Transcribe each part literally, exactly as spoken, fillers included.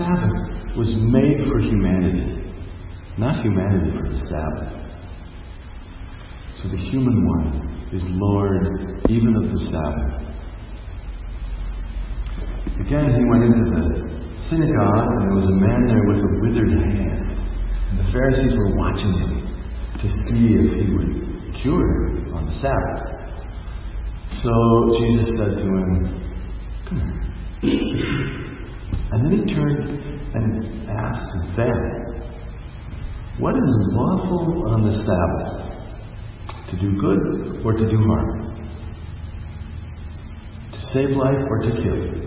Sabbath was made for humanity, not humanity for the Sabbath. So the human one is Lord even of the Sabbath. Again, he went into the synagogue, and there was a man there with a withered hand. And the Pharisees were watching him to see if he would cure him on the Sabbath. So Jesus said to him, "Come here." And then he turned and asked them, "What is lawful on the Sabbath? To do good or to do harm? To save life or to kill?"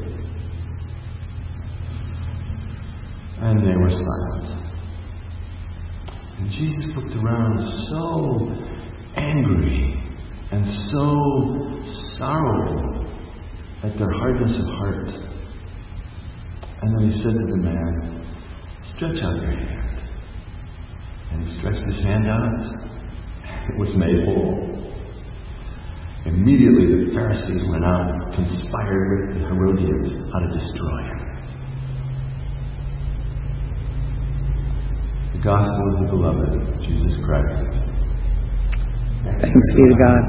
And they were silent. And Jesus looked around so angry and so sorrowful at their hardness of heart. And then he said to the man, "Stretch out your hand." And he stretched his hand out. It was made whole. Immediately the Pharisees went out and conspired with the Herodians how to destroy him. The Gospel of the Beloved, Jesus Christ. Thanks be to God.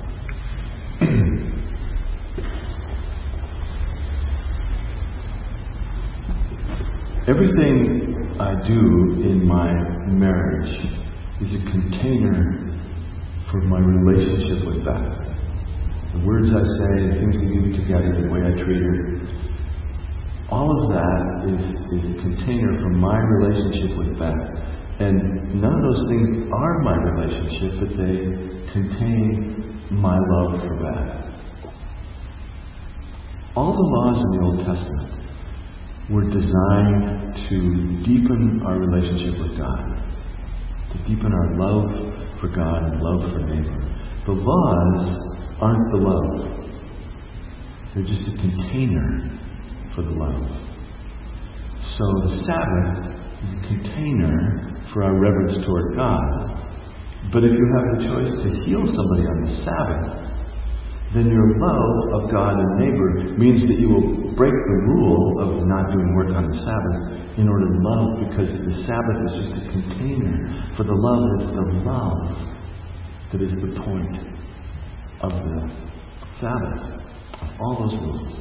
Everything I do in my marriage is a container for my relationship with Beth. The words I say, the things we do together, the way I treat her, all of that is, is a container for my relationship with Beth. And none of those things are my relationship, but they contain my love for Beth. All the laws in the Old Testament were designed to deepen our relationship with God, to deepen our love for God and love for neighbor. The laws aren't the love. They're just a container for the love. So the Sabbath is a container for our reverence toward God. But if you have the choice to heal somebody on the Sabbath, then your love of God and neighbor means that you will break the rule of not doing work on the Sabbath in order to love, because the Sabbath is just a container for the love. It's the love that is the point of the Sabbath, of all those rules.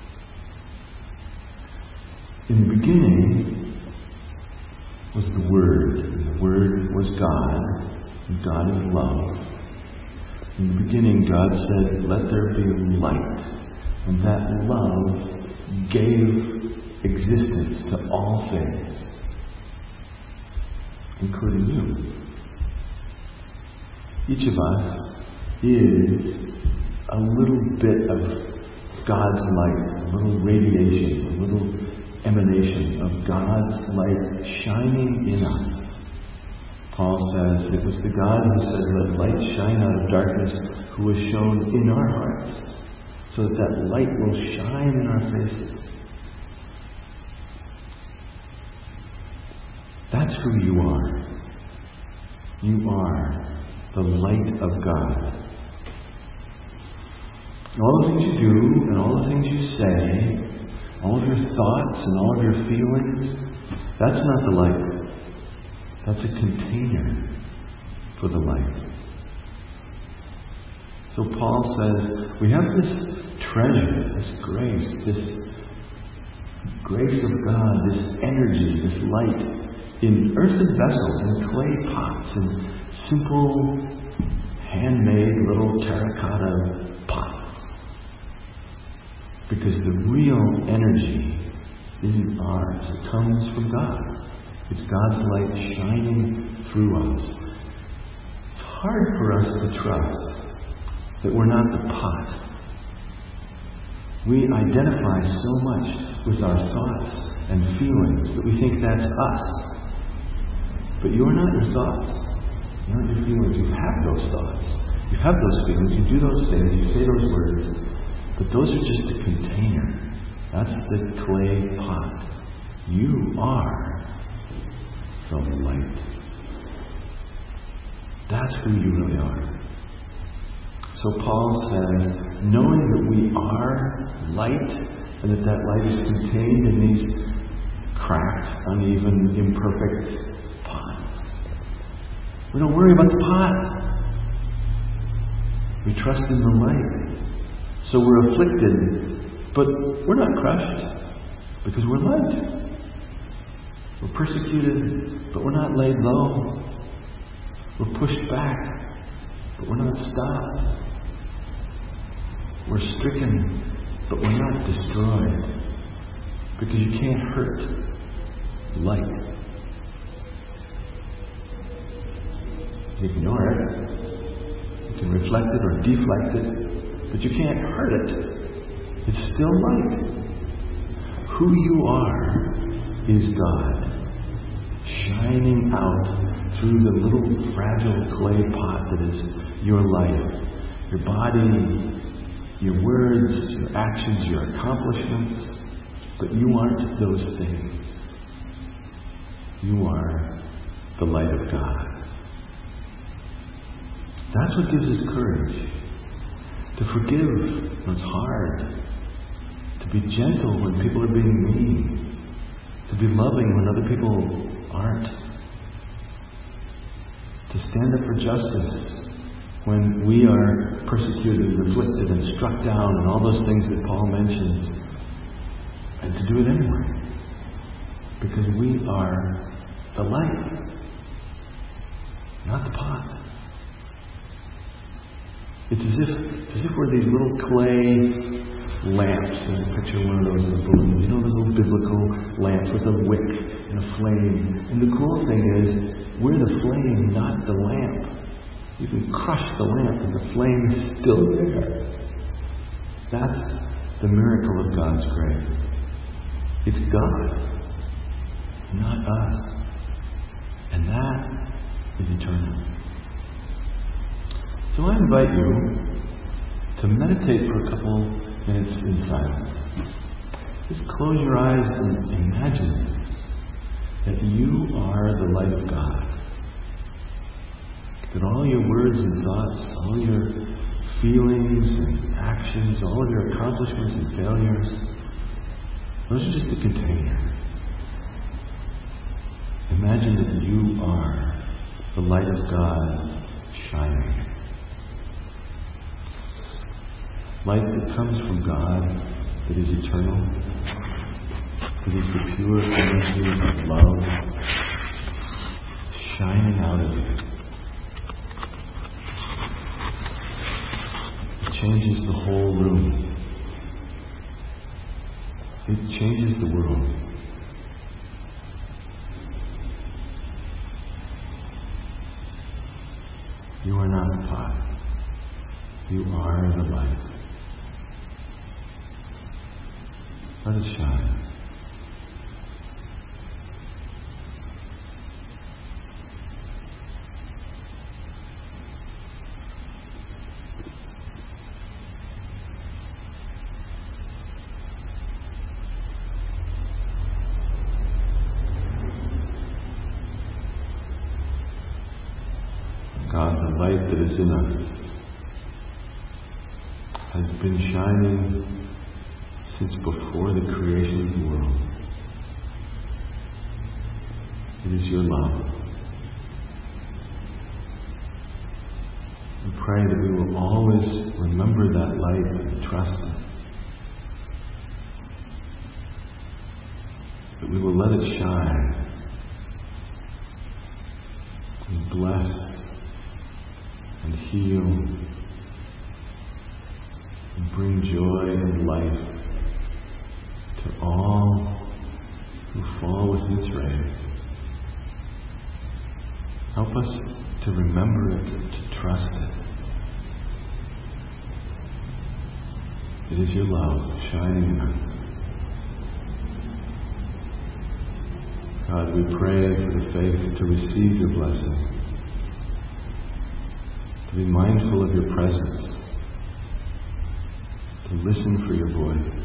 In the beginning was the Word, and the Word was God, and God is love. In the beginning, God said, "Let there be light," and that love gave existence to all things, including you. Each of us is a little bit of God's light, a little radiation, a little emanation of God's light shining in us. Paul says, "It was the God who said, 'Let light shine out of darkness,' who was shown in our hearts, so that that light will shine in our faces." That's who you are. You are the light of God. And all the things you do, and all the things you say, all of your thoughts and all of your feelings, that's not the light. That's a container for the light. So Paul says, we have this treasure, this grace, this grace of God, this energy, this light in earthen vessels, in clay pots, in simple, handmade little terracotta pots. Because the real energy isn't ours. It comes from God. It's God's light shining through us. It's hard for us to trust that we're not the pot. We identify so much with our thoughts and feelings that we think that's us. But you're not your thoughts. You're not your feelings. You have those thoughts. You have those feelings. You do those things. You say those words. But those are just a container. That's the clay pot. You are the light. That's who you really are. So Paul says, knowing that we are light, and that that light is contained in these cracked, uneven, imperfect pot. We don't worry about the pot. We trust in the light. So we're afflicted, but we're not crushed because we're light. We're persecuted, but we're not laid low. We're pushed back, but we're not stopped. We're stricken, but we're not destroyed. Because you can't hurt light. You ignore it. You can reflect it or deflect it, but you can't hurt it. It's still light. Who you are is God, shining out through the little fragile clay pot that is your life. Your body, your words, your actions, your accomplishments. But you aren't those things. You are the light of God. That's what gives us courage. To forgive when it's hard. To be gentle when people are being mean. To be loving when other people aren't. To stand up for justice when we are persecuted and afflicted and struck down and all those things that Paul mentions. And to do it anyway. Because we are the light, not the pot. It's as if it's as if we're these little clay lamps. And I picture one of those in a balloon. You know those little biblical lamps with a wick and a flame. And the cool thing is, we're the flame, not the lamp. You can crush the lamp and the flame is still there. That's the miracle of God's grace. It's God, not us. And that is eternal. So I invite you to meditate for a couple minutes in silence. Just close your eyes and imagine that you are the light of God. That all your words and thoughts, all your feelings and actions, all of your accomplishments and failures, those are just a container. Imagine that you are the light of God shining. Light that comes from God, that is eternal, that is the pure energy of love, shining out of you. It changes the whole room. It changes the world. You are not the pot. You are the light. Let it shine. God, the light that is in us has been shining since before the creation of the world. It is your love. We pray that we will always remember that light and trust it. That we will let it shine and bless and heal and bring joy and life to all who fall within its rays. Help us to remember it, to trust it. It is your love shining in us. God, we pray for the faith to receive your blessing. To be mindful of your presence, to listen for your voice,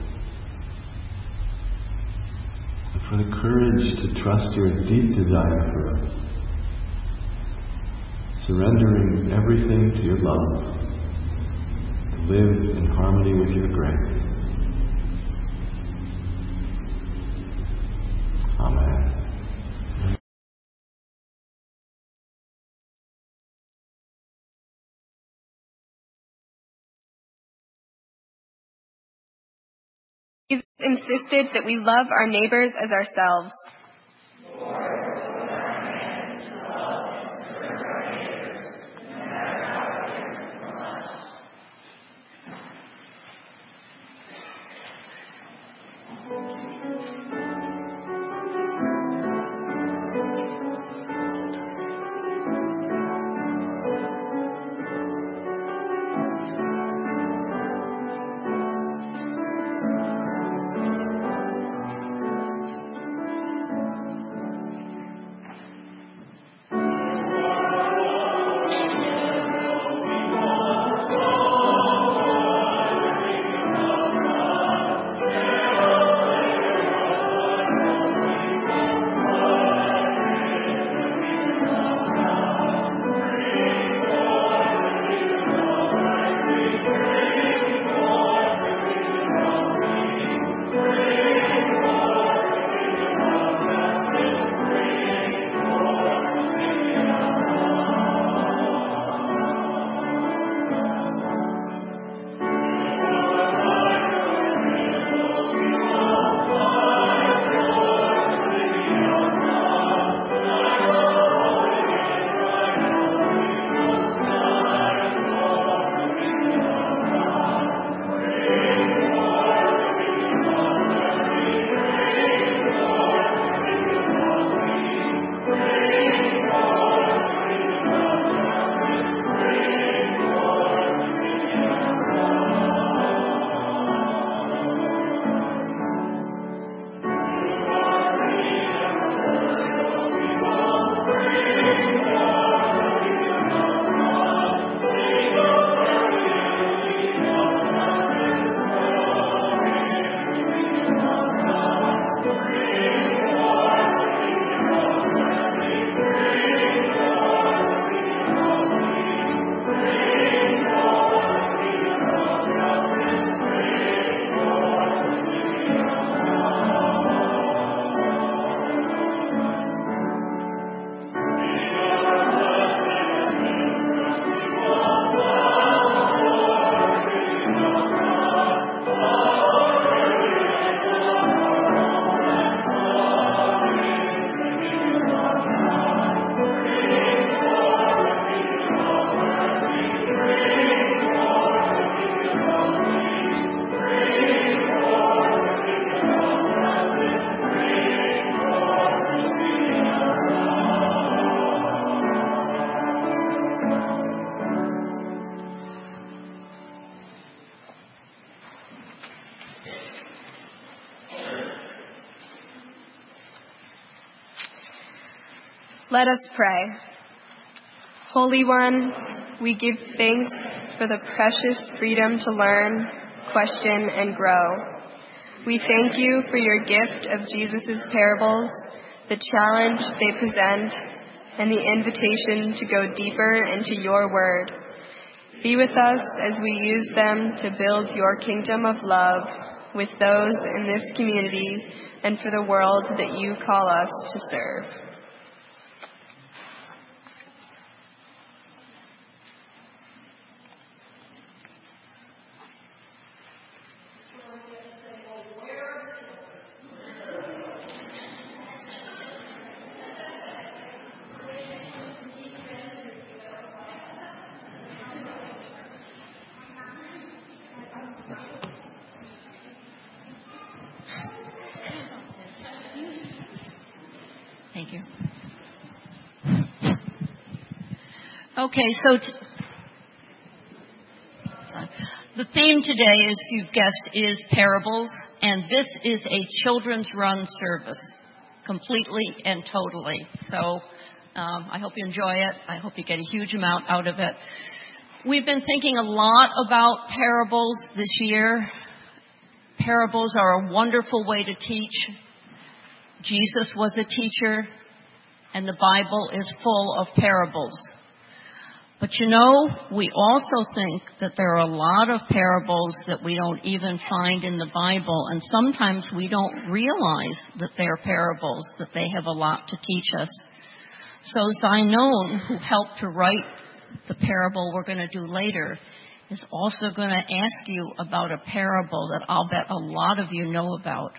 and for the courage to trust your deep desire for us, surrendering everything to your love, to live in harmony with your grace. He's insisted that we love our neighbors as ourselves. Let us pray. Holy One, we give thanks for the precious freedom to learn, question, and grow. We thank you for your gift of Jesus' parables, the challenge they present, and the invitation to go deeper into your word. Be with us as we use them to build your kingdom of love with those in this community and for the world that you call us to serve. Thank you. Okay, so t- the theme today, as you've guessed, is parables, and this is a children's run service, completely and totally. So um, I hope you enjoy it. I hope you get a huge amount out of it. We've been thinking a lot about parables this year. Parables are a wonderful way to teach. Jesus was a teacher, and the Bible is full of parables. But you know, we also think that there are a lot of parables that we don't even find in the Bible, and sometimes we don't realize that they're parables, that they have a lot to teach us. So Zinon, who helped to write the parable we're going to do later, is also going to ask you about a parable that I'll bet a lot of you know about.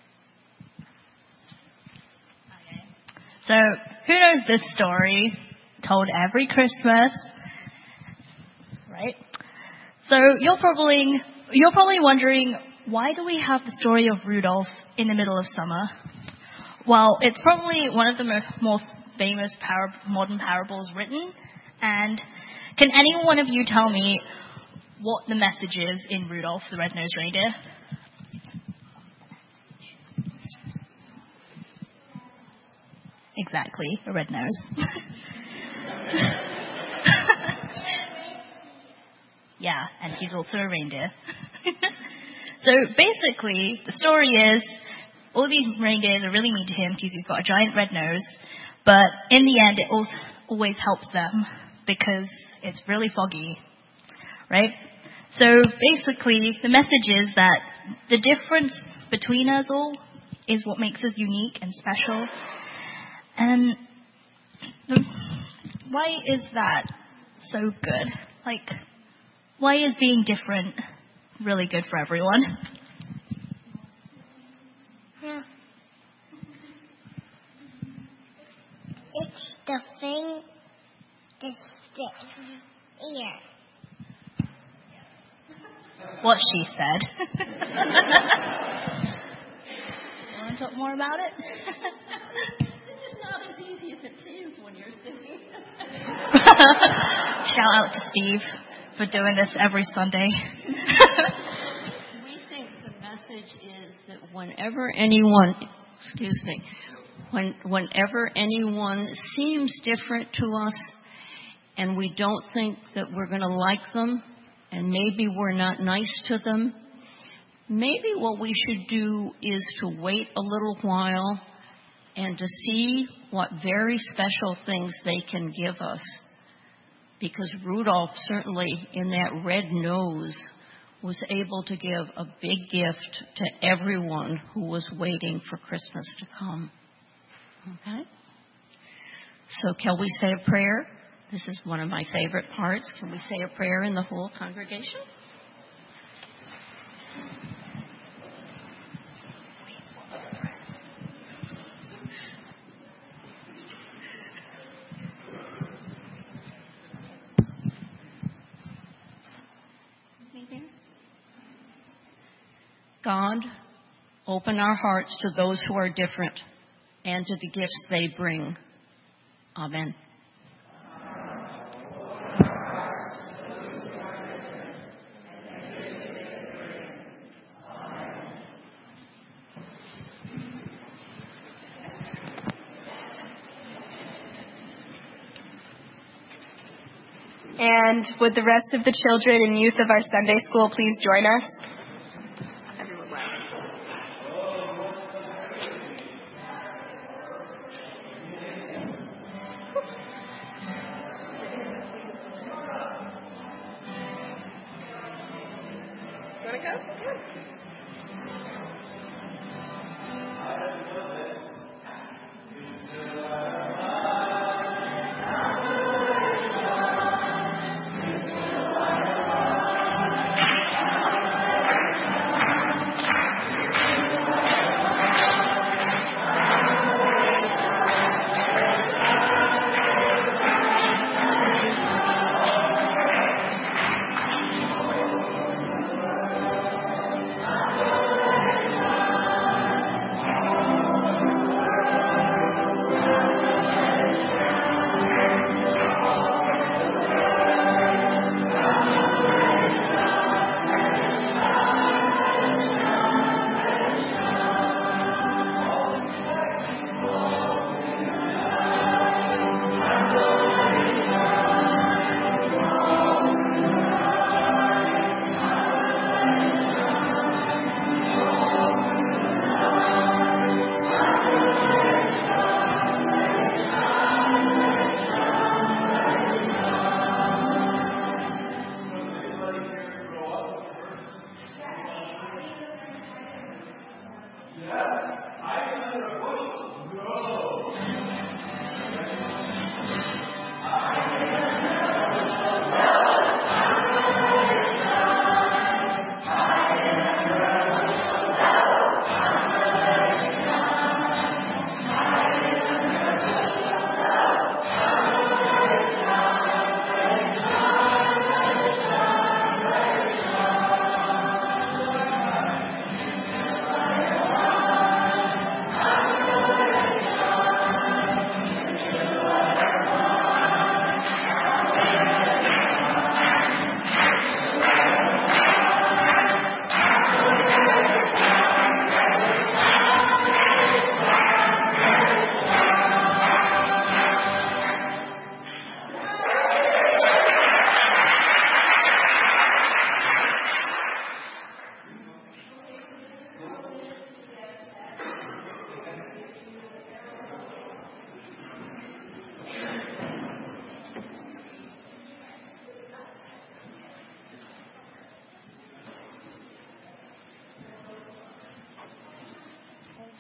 Okay. So, who knows this story? Told every Christmas, right? So you're probably you're probably wondering, why do we have the story of Rudolph in the middle of summer? Well, it's probably one of the most, most famous par- modern parables written. And can any one of you tell me what the message is in Rudolph the Red-Nosed Reindeer? Exactly, a red nose. Yeah, and he's also a reindeer. So basically, the story is, all these reindeers are really mean to him because he's got a giant red nose, but in the end, it also always helps them because it's really foggy, right? So basically, the message is that the difference between us all is what makes us unique and special. And the, why is that so good? Like, why is being different really good for everyone? Yeah. It's the thing that sticks here. What she said. Want to talk more about it? It's not as easy as it seems when you're singing. Shout out to Steve for doing this every Sunday. We think the message is that whenever anyone, excuse me, when whenever anyone seems different to us and we don't think that we're going to like them and maybe we're not nice to them, maybe what we should do is to wait a little while and to see what very special things they can give us. Because Rudolph, certainly in that red nose, was able to give a big gift to everyone who was waiting for Christmas to come. Okay? So can we say a prayer? This is one of my favorite parts. Can we say a prayer in the whole congregation? God, open our hearts to those who are different and to the gifts they bring. Amen. And would the rest of the children and youth of our Sunday school please join us? Everyone left. You want to go?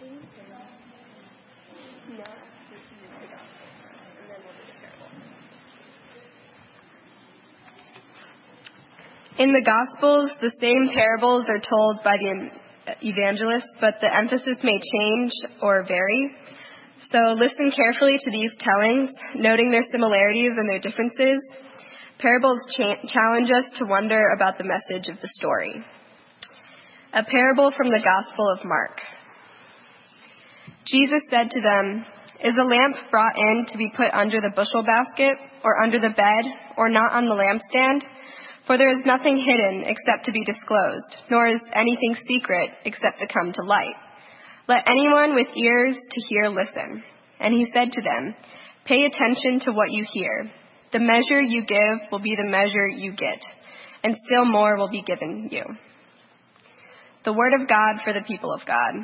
No, just use the gospel first, and then we'll do the parable. In the Gospels, the same parables are told by the evangelists, but the emphasis may change or vary. So listen carefully to these tellings, noting their similarities and their differences. Parables cha- challenge us to wonder about the message of the story. A parable from the Gospel of Mark. Jesus said to them, "Is a lamp brought in to be put under the bushel basket, or under the bed, or not on the lampstand? For there is nothing hidden except to be disclosed, nor is anything secret except to come to light. Let anyone with ears to hear listen." And he said to them, "Pay attention to what you hear. The measure you give will be the measure you get, and still more will be given you." The word of God for the people of God.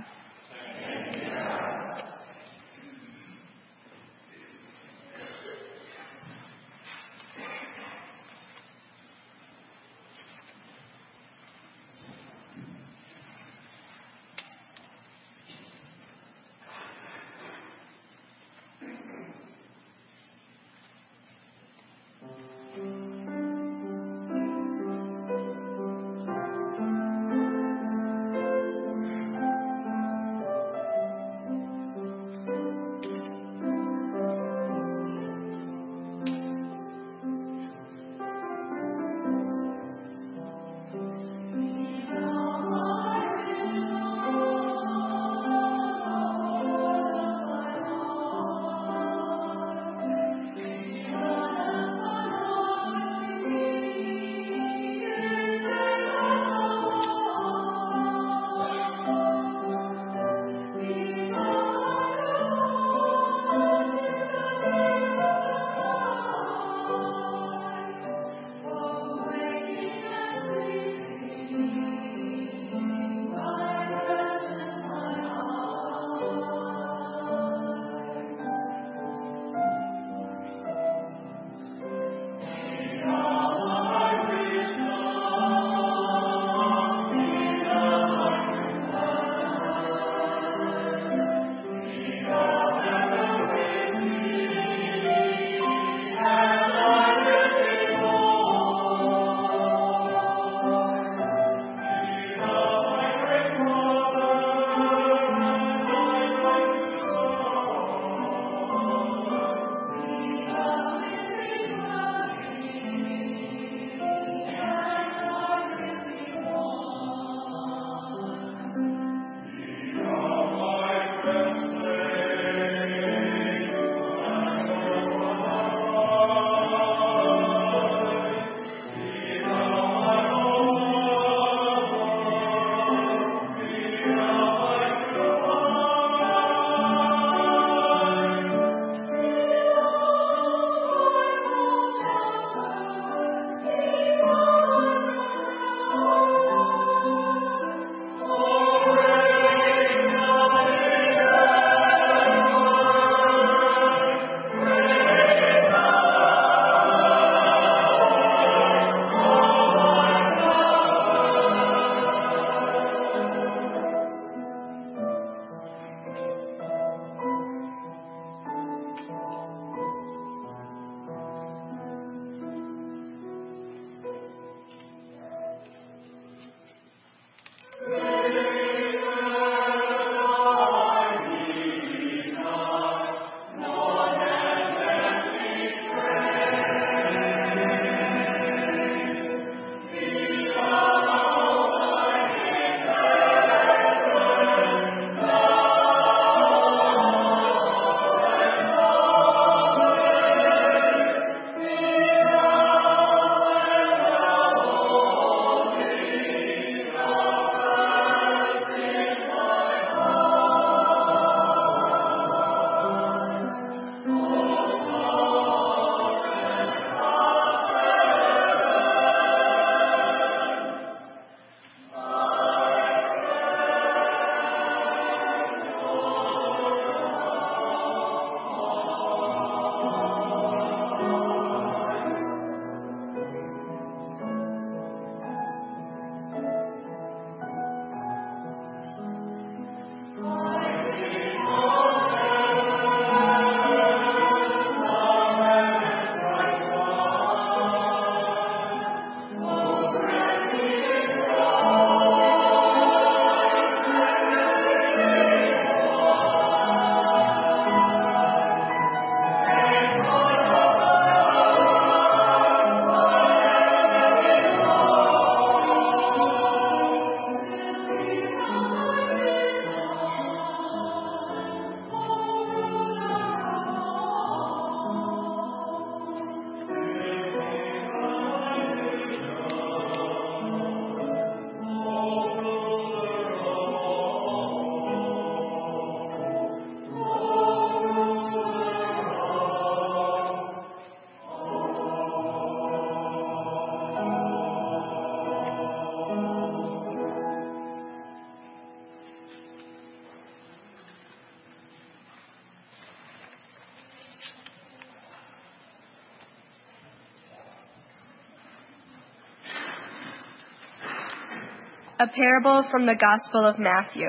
A parable from the Gospel of Matthew.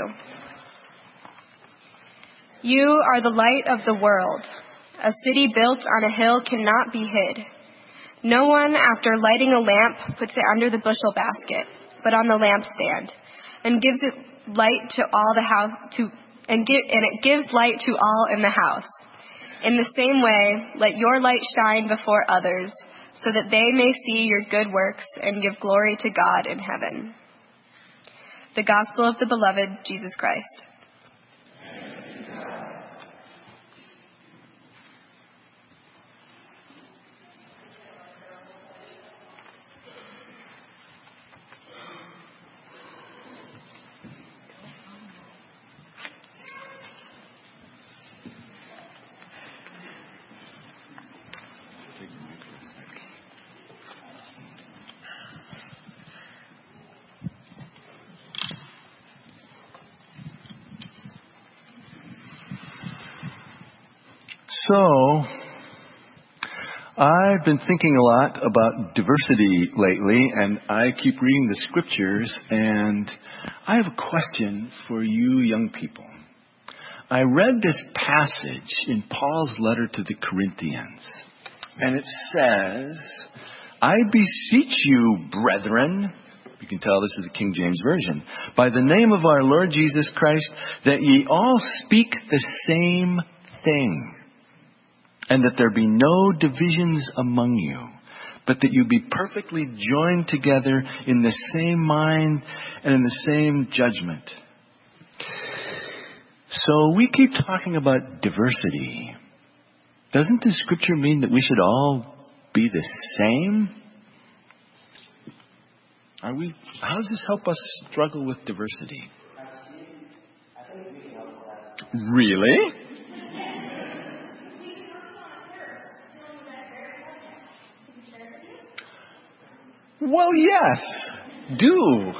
You are the light of the world. A city built on a hill cannot be hid. No one, after lighting a lamp, puts it under the bushel basket, but on the lampstand, and gives it light to all the house to and, give, and it gives light to all in the house. In the same way, let your light shine before others, so that they may see your good works and give glory to God in heaven. The Gospel of the beloved Jesus Christ. So, I've been thinking a lot about diversity lately, and I keep reading the scriptures, and I have a question for you young people. I read this passage in Paul's letter to the Corinthians, and it says, I beseech you, brethren, you can tell this is the King James Version, by the name of our Lord Jesus Christ, that ye all speak the same thing, and that there be no divisions among you, but that you be perfectly joined together in the same mind and in the same judgment. So we keep talking about diversity. Doesn't the scripture mean that we should all be the same? Are we? How does this help us struggle with diversity? Really? Well, yes, do.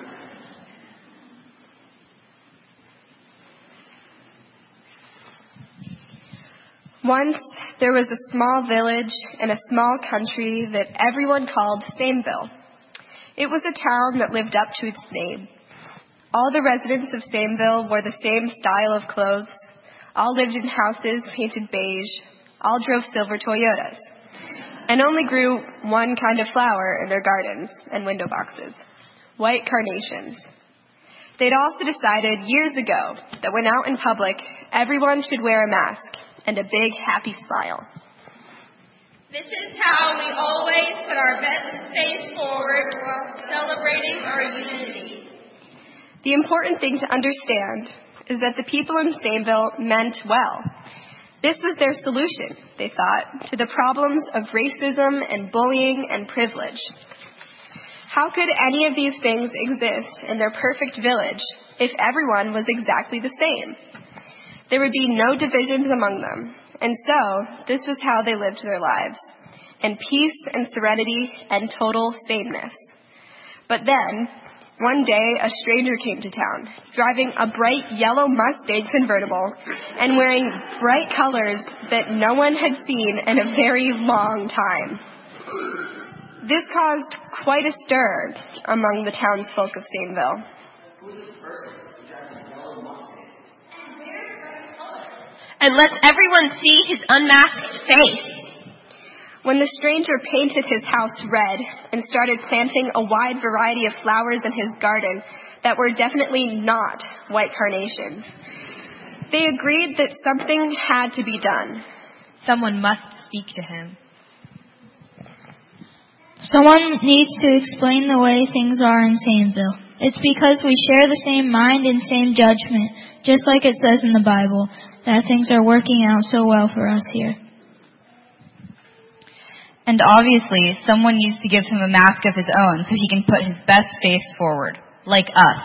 Once there was a small village in a small country that everyone called Sameville. It was a town that lived up to its name. All the residents of Sameville wore the same style of clothes. All lived in houses painted beige. All drove silver Toyotas. And only grew one kind of flower in their gardens and window boxes, white carnations. They'd also decided years ago that when out in public, everyone should wear a mask and a big happy smile. This is how we always put our best face forward while celebrating our unity. The important thing to understand is that the people in Sameville meant well. This was their solution, they thought, to the problems of racism and bullying and privilege. How could any of these things exist in their perfect village if everyone was exactly the same? There would be no divisions among them, and so this was how they lived their lives, in peace and serenity and total sameness. But then, one day, a stranger came to town, driving a bright yellow Mustang convertible and wearing bright colors that no one had seen in a very long time. This caused quite a stir among the townsfolk of Sameville. Who's this person who drives a yellow Mustang? And lets everyone see his unmasked face. When the stranger painted his house red and started planting a wide variety of flowers in his garden that were definitely not white carnations, they agreed that something had to be done. Someone must speak to him. Someone needs to explain the way things are in Sameville. It's because we share the same mind and same judgment, just like it says in the Bible, that things are working out so well for us here. And obviously, someone needs to give him a mask of his own so he can put his best face forward, like us.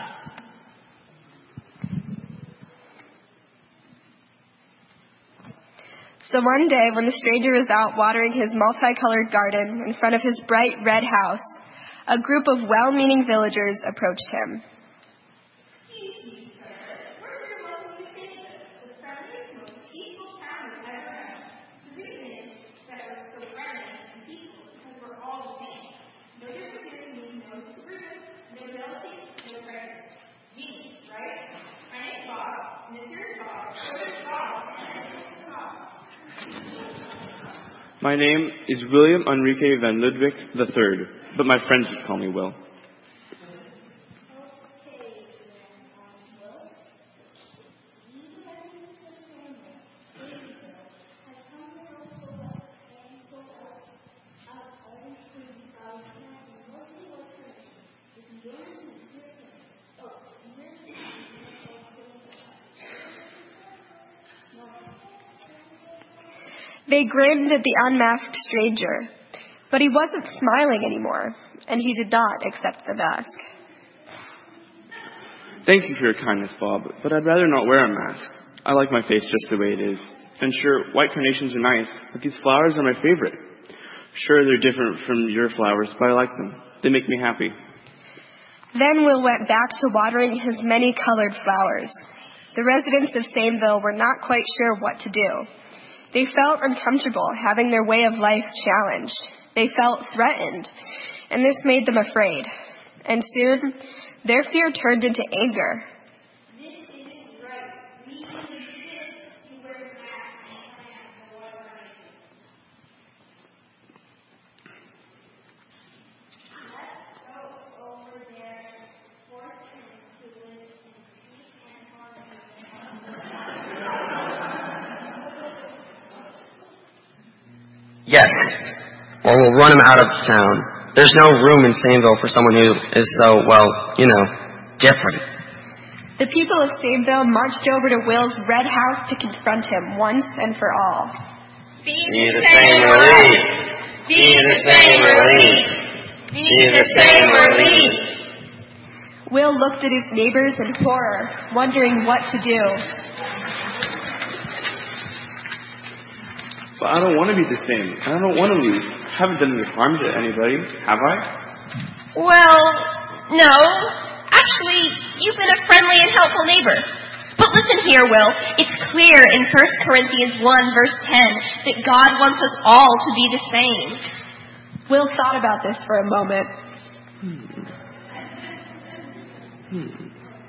So one day, when the stranger was out watering his multicolored garden in front of his bright red house, a group of well-meaning villagers approached him. My name is William Enrique van Ludwig the third, but my friends just call me Will. They grinned at the unmasked stranger, but he wasn't smiling anymore, and he did not accept the mask. Thank you for your kindness, Bob, but I'd rather not wear a mask. I like my face just the way it is. And sure, white carnations are nice, but these flowers are my favorite. Sure, they're different from your flowers, but I like them. They make me happy. Then Will went back to watering his many-colored flowers. The residents of Sameville were not quite sure what to do. They felt uncomfortable having their way of life challenged. They felt threatened, and this made them afraid. And soon, their fear turned into anger. This isn't right. We need to insist he wears masks and plants the water carnation. Let's go over there and force him to live in peace and harmony. Yes. Or we'll run him out of town. There's no room in Sameville for someone who is so, well, you know, different. The people of Sameville marched over to Will's red house to confront him once and for all. Be Be the same or leave. Be the same or leave. Be the same or leave. Will looked at his neighbors in horror, wondering what to do. But I don't want to be the same. I don't want to leave. I haven't done any harm to anybody, have I? Well, no. Actually, you've been a friendly and helpful neighbor. But listen here, Will. It's clear in First Corinthians one, verse ten, that God wants us all to be the same. Will thought about this for a moment. Hmm. Hmm.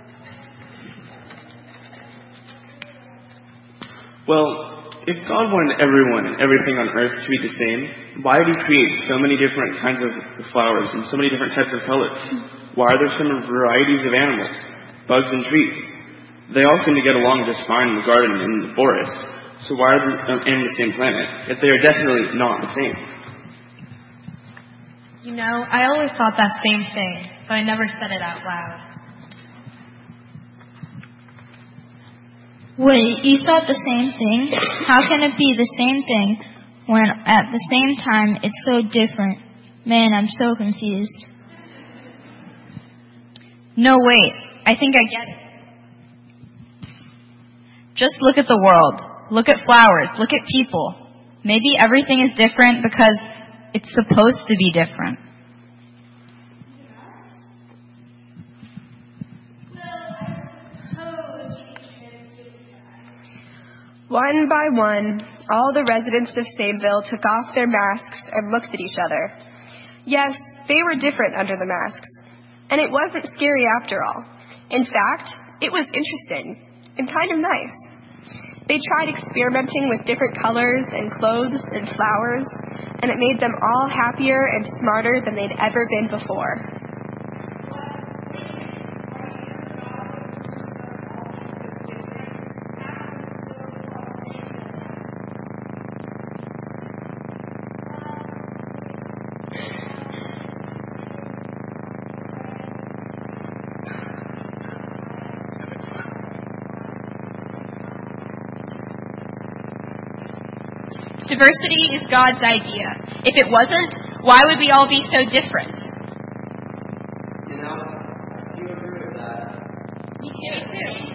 Well, if God wanted everyone and everything on earth to be the same, why did he create so many different kinds of flowers and so many different types of colors? Why are there so many varieties of animals, bugs and trees? They all seem to get along just fine in the garden and in the forest. So why are they in the same planet if they are definitely not the same? You know, I always thought that same thing, but I never said it out loud. Wait, you thought the same thing? How can it be the same thing when at the same time it's so different? Man, I'm so confused. No, wait. I think I get it. Just look at the world. Look at flowers. Look at people. Maybe everything is different because it's supposed to be different. One by one, all the residents of Sameville took off their masks and looked at each other. Yes, they were different under the masks. And it wasn't scary after all. In fact, it was interesting and kind of nice. They tried experimenting with different colors and clothes and flowers, and it made them all happier and smarter than they'd ever been before. Diversity is God's idea. If it wasn't, why would we all be so different? You know, you agree with that. Me too.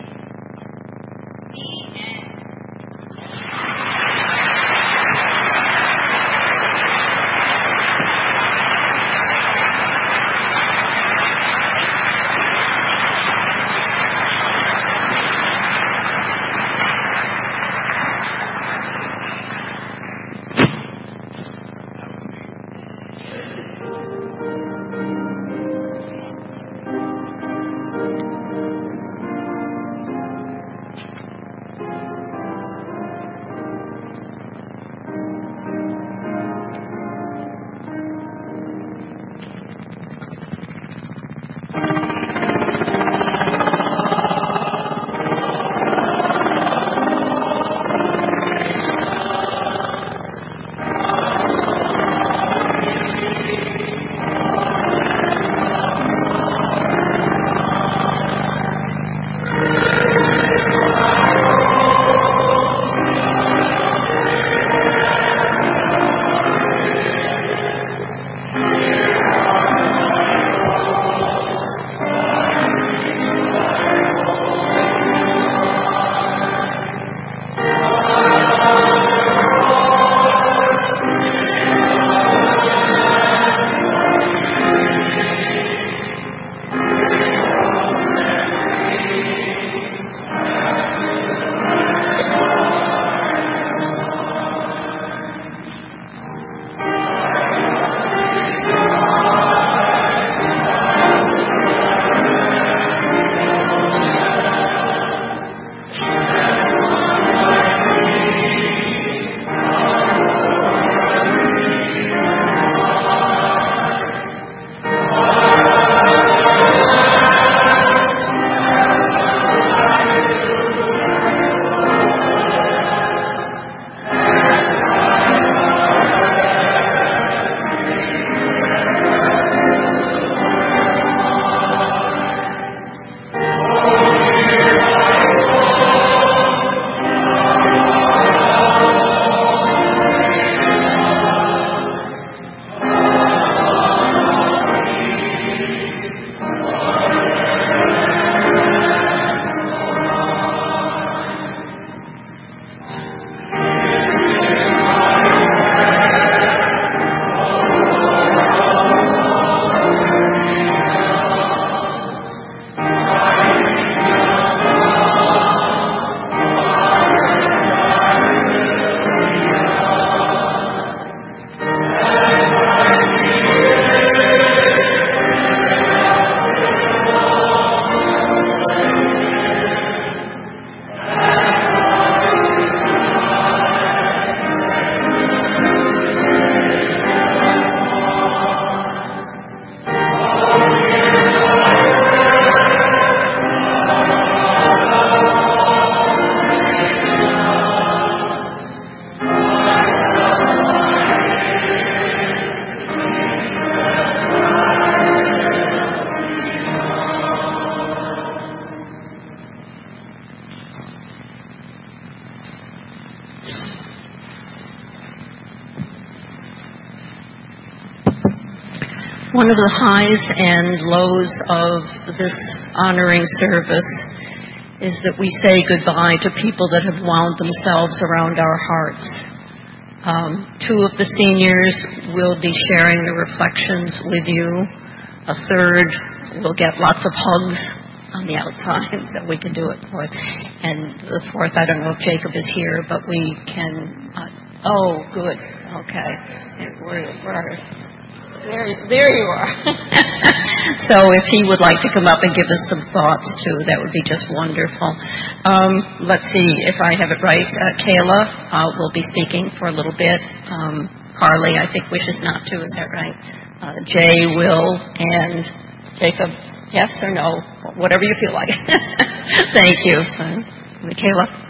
One of the highs and lows of this honoring service is that we say goodbye to people that have wound themselves around our hearts. Um, two of the seniors will be sharing the reflections with you. A third will get lots of hugs on the outside that we can do it for. And the fourth, I don't know if Jacob is here, but we can... Uh, oh, good. Okay. Where, where There, there you are. So if he would like to come up and give us some thoughts too, that would be just wonderful. Um, let's see if I have it right. Uh, Kayla uh, will be speaking for a little bit. Um, Carly, I think, wishes not to. Is that right? Uh, Jay will, and Jacob, yes or no? Whatever you feel like. Thank you. Uh, Kayla.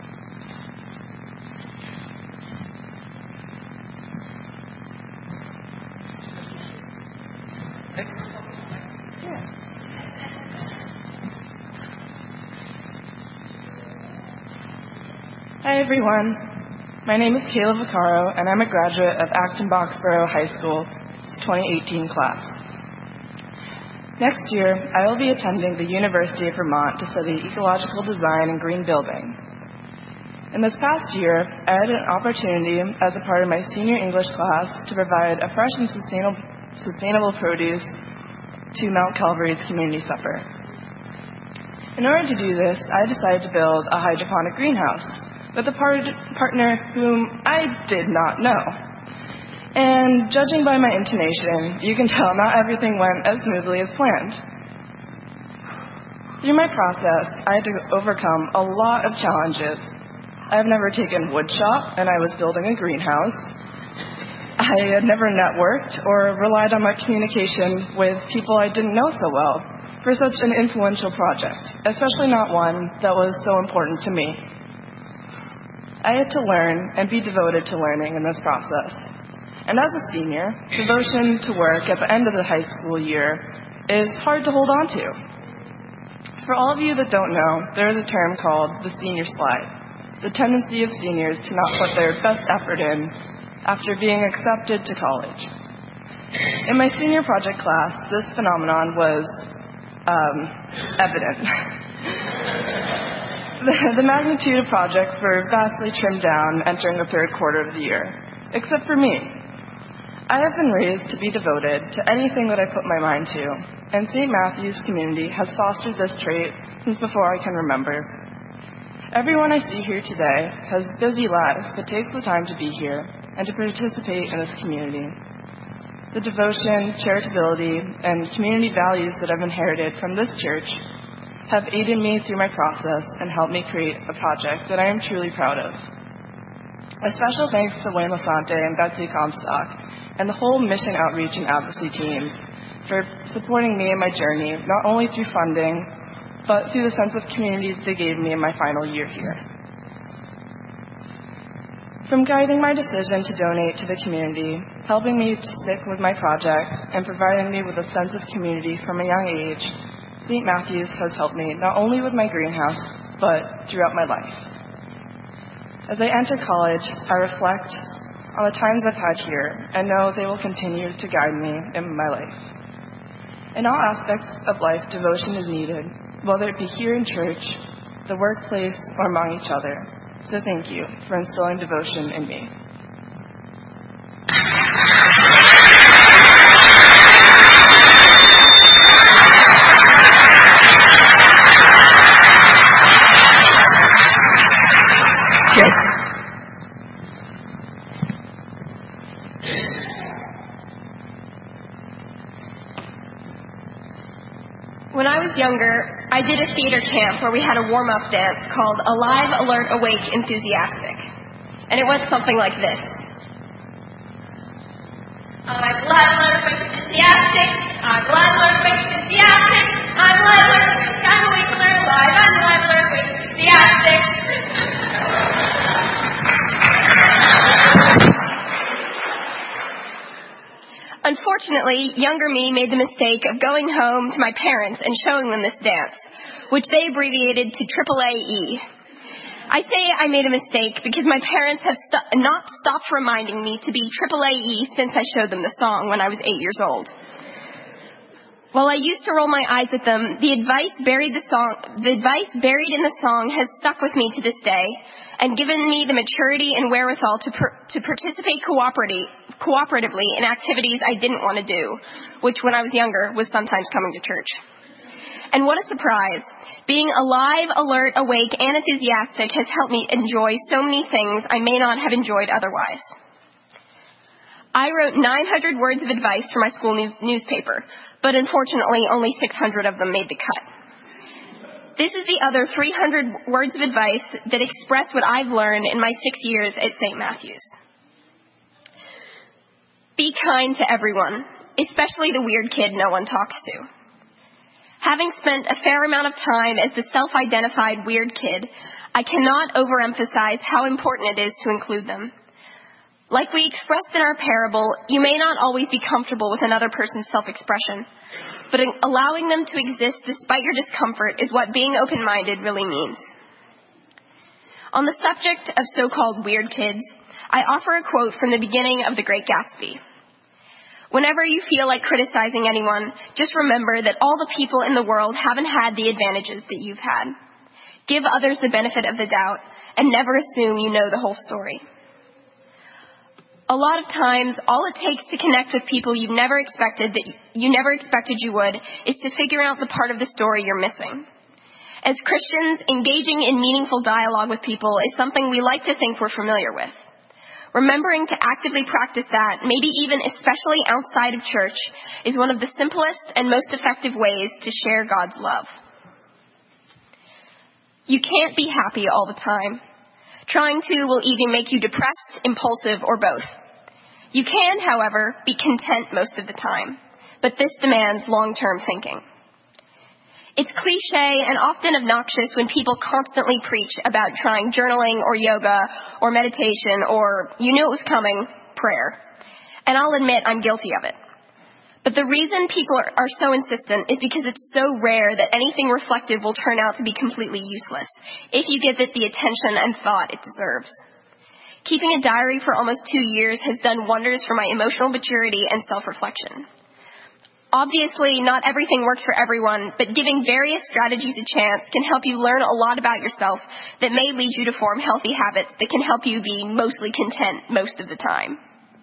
Hi everyone, my name is Kayla Vaccaro and I'm a graduate of Acton-Boxborough High School twenty eighteen class. Next year, I will be attending the University of Vermont to study ecological design and green building. In this past year, I had an opportunity as a part of my senior English class to provide a fresh and sustainable, sustainable produce to Mount Calvary's community supper. In order to do this, I decided to build a hydroponic greenhouse with a part- partner whom I did not know. And judging by my intonation, you can tell not everything went as smoothly as planned. Through my process, I had to overcome a lot of challenges. I have never taken wood shop, and I was building a greenhouse. I had never networked or relied on my communication with people I didn't know so well for such an influential project, especially not one that was so important to me. I had to learn and be devoted to learning in this process. And as a senior, devotion to work at the end of the high school year is hard to hold on to. For all of you that don't know, there is a term called the senior slide, the tendency of seniors to not put their best effort in after being accepted to college. In my senior project class, this phenomenon was um, evident. The, the magnitude of projects were vastly trimmed down entering the third quarter of the year, except for me. I have been raised to be devoted to anything that I put my mind to, and Saint Matthew's community has fostered this trait since before I can remember. Everyone I see here today has busy lives but takes the time to be here and to participate in this community. The devotion, charitability, and community values that I've inherited from this church have aided me through my process and helped me create a project that I am truly proud of. A special thanks to Wayne Lasante and Betsy Comstock and the whole Mission Outreach and Advocacy team for supporting me in my journey, not only through funding, but through the sense of community they gave me in my final year here. From guiding my decision to donate to the community, helping me to stick with my project, and providing me with a sense of community from a young age, Saint Matthew's has helped me not only with my greenhouse, but throughout my life. As I enter college, I reflect on the times I've had here and know they will continue to guide me in my life. In all aspects of life, devotion is needed, whether it be here in church, the workplace, or among each other. So thank you for instilling devotion in me. When I was younger, I did a theater camp where we had a warm-up dance called Alive, Alert, Awake, Enthusiastic. And it went something like this. I'm alive, alert, awake, enthusiastic. I'm alive, alert, awake, enthusiastic. I'm alive, alert, awake, I'm awake, alert, alive. I'm alive, alert, awake, enthusiastic. Unfortunately, younger me made the mistake of going home to my parents and showing them this dance, which they abbreviated to triple A E. I say I made a mistake because my parents have st- not stopped reminding me to be triple A E since I showed them the song when I was eight years old. While I used to roll my eyes at them, the advice buried the song, the advice buried in the song has stuck with me to this day and given me the maturity and wherewithal to per, to participate cooperatively in activities I didn't want to do, which when I was younger was sometimes coming to church. And what a surprise. Being alive, alert, awake, and enthusiastic has helped me enjoy so many things I may not have enjoyed otherwise. I wrote nine hundred words of advice for my school new- newspaper, but unfortunately only six hundred of them made the cut. This is the other three hundred words of advice that express what I've learned in my six years at Saint Matthew's. Be kind to everyone, especially the weird kid no one talks to. Having spent a fair amount of time as the self-identified weird kid, I cannot overemphasize how important it is to include them. Like we expressed in our parable, you may not always be comfortable with another person's self-expression, but allowing them to exist despite your discomfort is what being open-minded really means. On the subject of so-called weird kids, I offer a quote from the beginning of The Great Gatsby. Whenever you feel like criticizing anyone, just remember that all the people in the world haven't had the advantages that you've had. Give others the benefit of the doubt and never assume you know the whole story. A lot of times, all it takes to connect with people you've never expected that you never expected you would is to figure out the part of the story you're missing. As Christians, engaging in meaningful dialogue with people is something we like to think we're familiar with. Remembering to actively practice that, maybe even especially outside of church, is one of the simplest and most effective ways to share God's love. You can't be happy all the time. Trying to will either make you depressed, impulsive, or both. You can, however, be content most of the time, but this demands long-term thinking. It's cliche and often obnoxious when people constantly preach about trying journaling or yoga or meditation or, you knew it was coming, prayer. And I'll admit I'm guilty of it. But the reason people are, are so insistent is because it's so rare that anything reflective will turn out to be completely useless if you give it the attention and thought it deserves. Keeping a diary for almost two years has done wonders for my emotional maturity and self-reflection. Obviously, not everything works for everyone, but giving various strategies a chance can help you learn a lot about yourself that may lead you to form healthy habits that can help you be mostly content most of the time.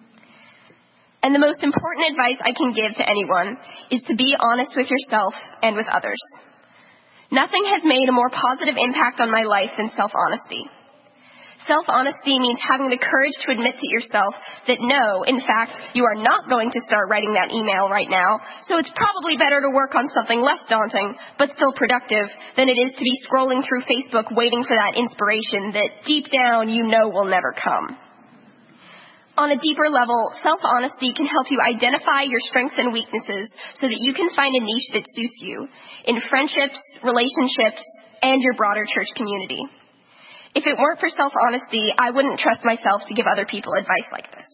And the most important advice I can give to anyone is to be honest with yourself and with others. Nothing has made a more positive impact on my life than self-honesty. Self-honesty means having the courage to admit to yourself that no, in fact, you are not going to start writing that email right now, so it's probably better to work on something less daunting, but still productive, than it is to be scrolling through Facebook waiting for that inspiration that deep down you know will never come. On a deeper level, self-honesty can help you identify your strengths and weaknesses so that you can find a niche that suits you in friendships, relationships, and your broader church community. If it weren't for self-honesty, I wouldn't trust myself to give other people advice like this.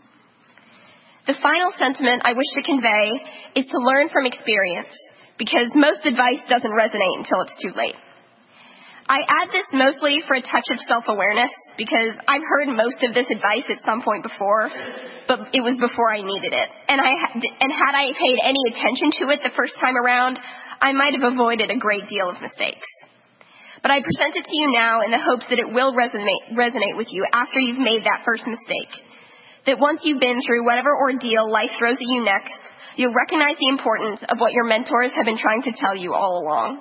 The final sentiment I wish to convey is to learn from experience, because most advice doesn't resonate until it's too late. I add this mostly for a touch of self-awareness, because I've heard most of this advice at some point before, but it was before I needed it. And, I, and had I paid any attention to it the first time around, I might have avoided a great deal of mistakes. But I present it to you now in the hopes that it will resonate, resonate with you after you've made that first mistake. That once you've been through whatever ordeal life throws at you next, you'll recognize the importance of what your mentors have been trying to tell you all along.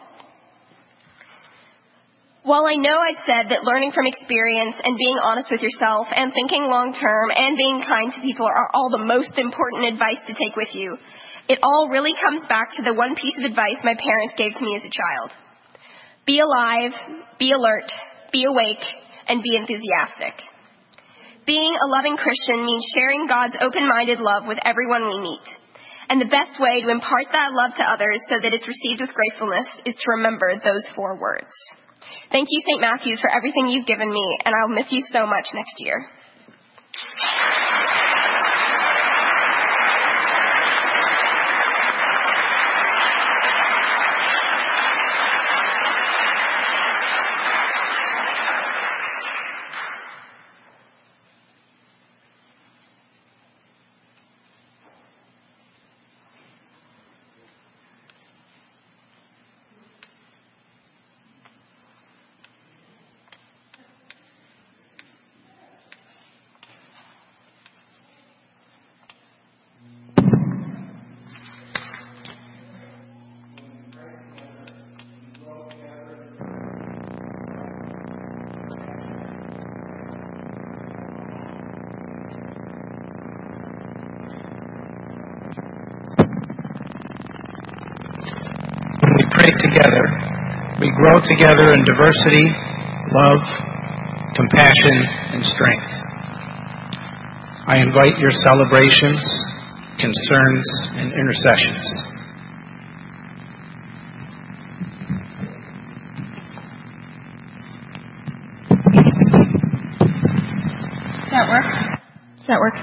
While I know I've said that learning from experience and being honest with yourself and thinking long-term and being kind to people are all the most important advice to take with you, it all really comes back to the one piece of advice my parents gave to me as a child. Be alive, be alert, be awake, and be enthusiastic. Being a loving Christian means sharing God's open-minded love with everyone we meet. And the best way to impart that love to others so that it's received with gratefulness is to remember those four words. Thank you, Saint Matthew's, for everything you've given me, and I'll miss you so much next year. together, we grow together in diversity, love, compassion, and strength. I invite your celebrations, concerns, and intercessions. Does that work? Does that work?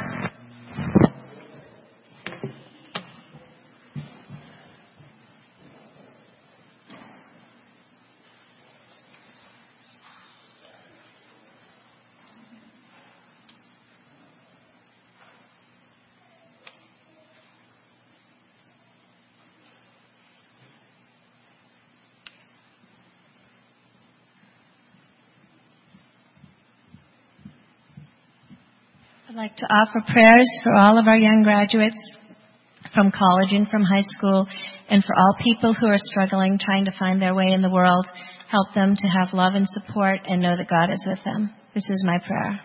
I'd like to offer prayers for all of our young graduates from college and from high school, and for all people who are struggling, trying to find their way in the world. Help them to have love and support and know that God is with them. This is my prayer.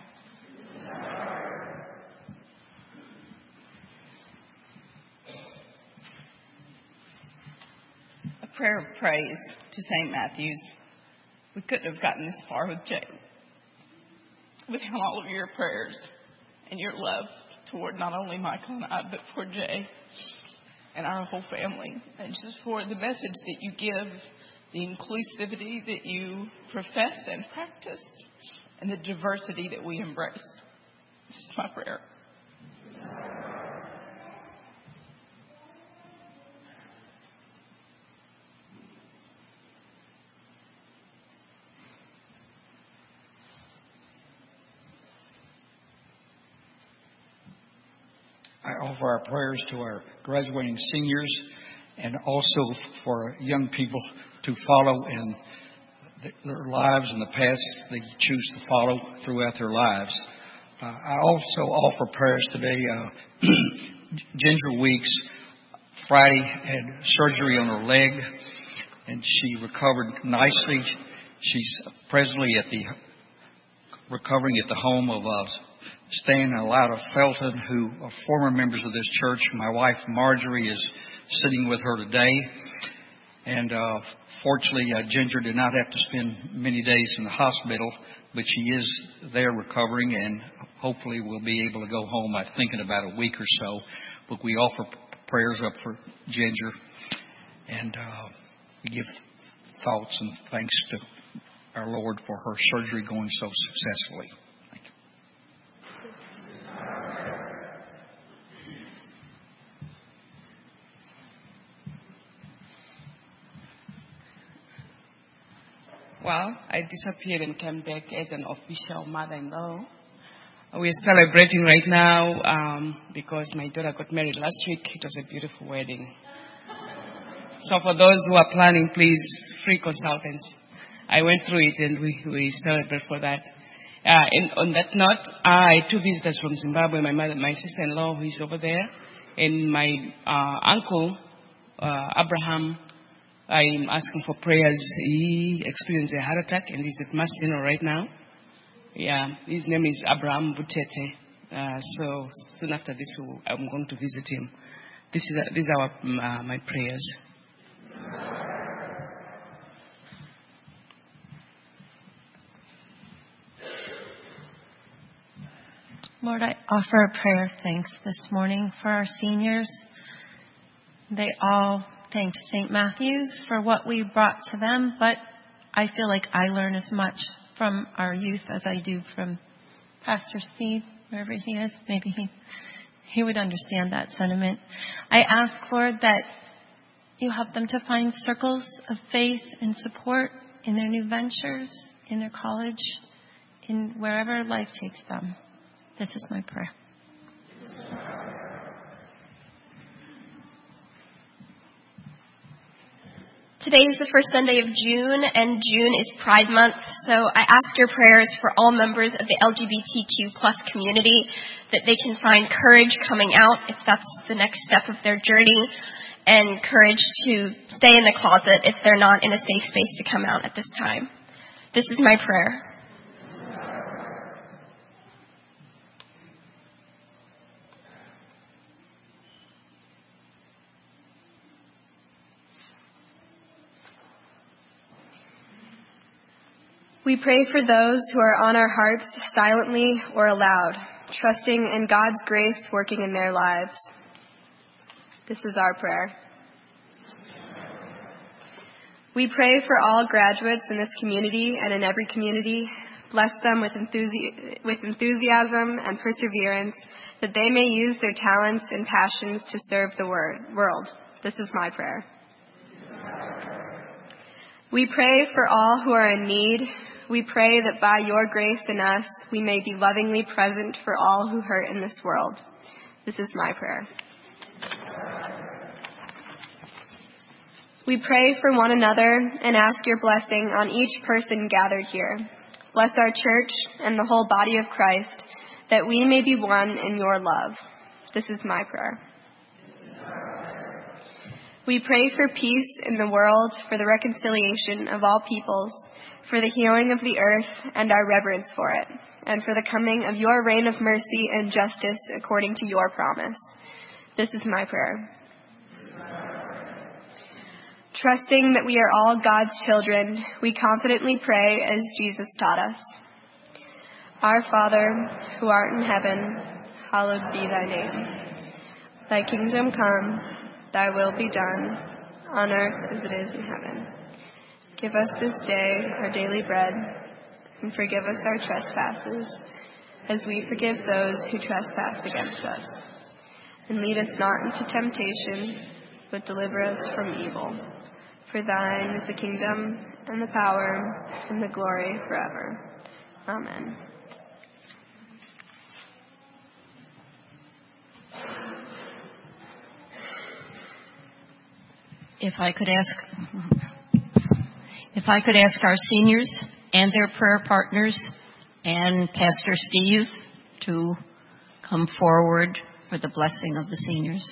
A prayer of praise to Saint Matthew's. We couldn't have gotten this far with Jay without all of your prayers and your love toward not only Michael and I, but for Jay and our whole family. And just for the message that you give, the inclusivity that you profess and practice, and the diversity that we embrace. This is my prayer. I offer our prayers to our graduating seniors and also for young people to follow in their lives in the paths they choose to follow throughout their lives. Uh, I also offer prayers today. Uh, Ginger Weeks, Friday, had surgery on her leg, and she recovered nicely. She's presently at the recovering at the home of uh, Stan and Lida Felton, who are former members of this church. My wife, Marjorie, is sitting with her today. And uh, fortunately, uh, Ginger did not have to spend many days in the hospital, but she is there recovering, and hopefully will be able to go home, I think, in about a week or so. But we offer prayers up for Ginger, and uh, we give thoughts and thanks to our Lord for her surgery going so successfully. Well, I disappeared and came back as an official mother-in-law. We're celebrating right now um, because my daughter got married last week. It was a beautiful wedding. So for those who are planning, please, free consultants. I went through it and we, we celebrate for that. Uh, and on that note, I had two visitors from Zimbabwe, my mother, my sister-in-law who is over there, and my uh, uncle, uh, Abraham. I'm asking for prayers. He experienced a heart attack and he's at Masino right now. Yeah, his name is Abraham Butete. Uh, so soon after this, I'm going to visit him. This is these are uh, my prayers. Lord, I offer a prayer of thanks this morning for our seniors. They all thanked Saint Matthew's for what we brought to them, but I feel like I learn as much from our youth as I do from Pastor Steve, wherever he is. Maybe he, he would understand that sentiment. I ask, Lord, that you help them to find circles of faith and support in their new ventures, in their college, in wherever life takes them. This is my prayer. Today is the first Sunday of June, and June is Pride Month, so I ask your prayers for all members of the L G B T Q plus community, that they can find courage coming out if that's the next step of their journey, and courage to stay in the closet if they're not in a safe space to come out at this time. This is my prayer. We pray for those who are on our hearts silently or aloud, trusting in God's grace working in their lives. This is our prayer. We pray for all graduates in this community and in every community. Bless them with, enthusi- with enthusiasm and perseverance, that they may use their talents and passions to serve the word, world. This is my prayer. We pray for all who are in need. We pray that by your grace in us, we may be lovingly present for all who hurt in this world. This is my prayer. We pray for one another and ask your blessing on each person gathered here. Bless our church and the whole body of Christ, that we may be one in your love. This is my prayer. We pray for peace in the world, for the reconciliation of all peoples, for the healing of the earth and our reverence for it, and for the coming of your reign of mercy and justice according to your promise. This is my prayer. Trusting that we are all God's children, we confidently pray as Jesus taught us. Our Father, who art in heaven, hallowed be thy name. Thy kingdom come, thy will be done, on earth as it is in heaven. Give us this day our daily bread, and forgive us our trespasses, as we forgive those who trespass against us. And lead us not into temptation, but deliver us from evil. For thine is the kingdom, and the power, and the glory forever. Amen. If I could ask, if I could ask our seniors and their prayer partners and Pastor Steve to come forward for the blessing of the seniors.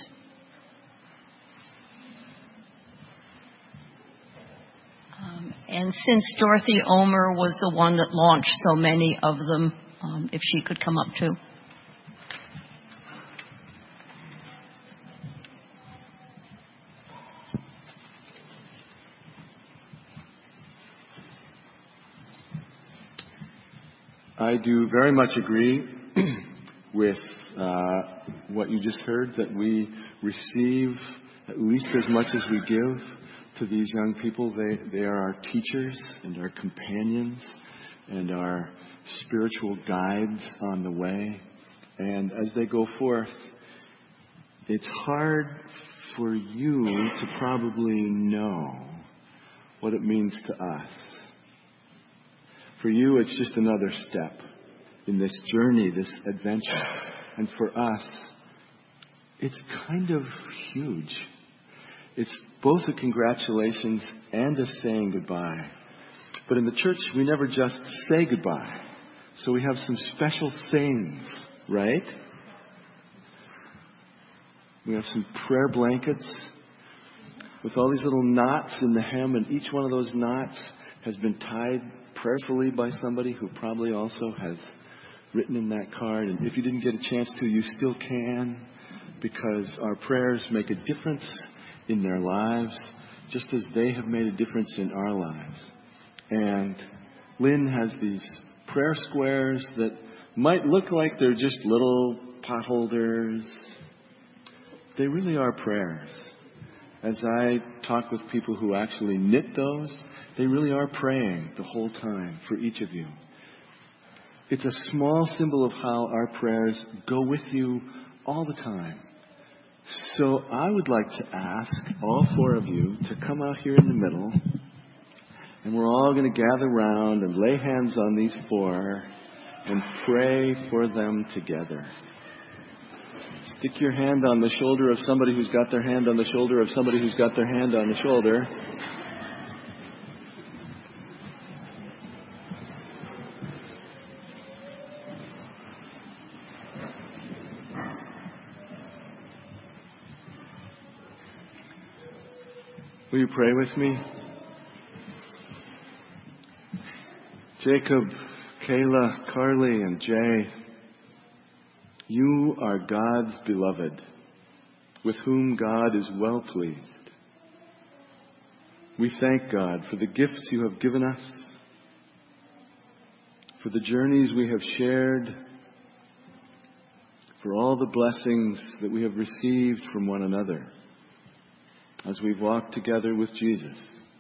Um, and since Dorothy Omer was the one that launched so many of them, um, if she could come up too. I do very much agree with uh, what you just heard, that we receive at least as much as we give to these young people. They, they are our teachers and our companions and our spiritual guides on the way. And as they go forth, it's hard for you to probably know what it means to us. For you, it's just another step in this journey, this adventure. And for us, it's kind of huge. It's both a congratulations and a saying goodbye. But in the church, we never just say goodbye. So we have some special things, right? We have some prayer blankets with all these little knots in the hem, and each one of those knots has been tied prayerfully by somebody who probably also has written in that card. And if you didn't get a chance to, you still can, because our prayers make a difference in their lives, just as they have made a difference in our lives. And Lynn has these prayer squares that might look like they're just little pot holders. They really are prayers. As I talk with people who actually knit those, they really are praying the whole time for each of you. It's a small symbol of how our prayers go with you all the time. So I would like to ask all four of you to come out here in the middle, and we're all going to gather around and lay hands on these four and pray for them together. Stick your hand on the shoulder of somebody who's got their hand on the shoulder of somebody who's got their hand on the shoulder. Will you pray with me? Jacob, Kayla, Carly, and Jay, you are God's beloved, with whom God is well pleased. We thank God for the gifts you have given us, for the journeys we have shared, for all the blessings that we have received from one another as we've walked together with Jesus.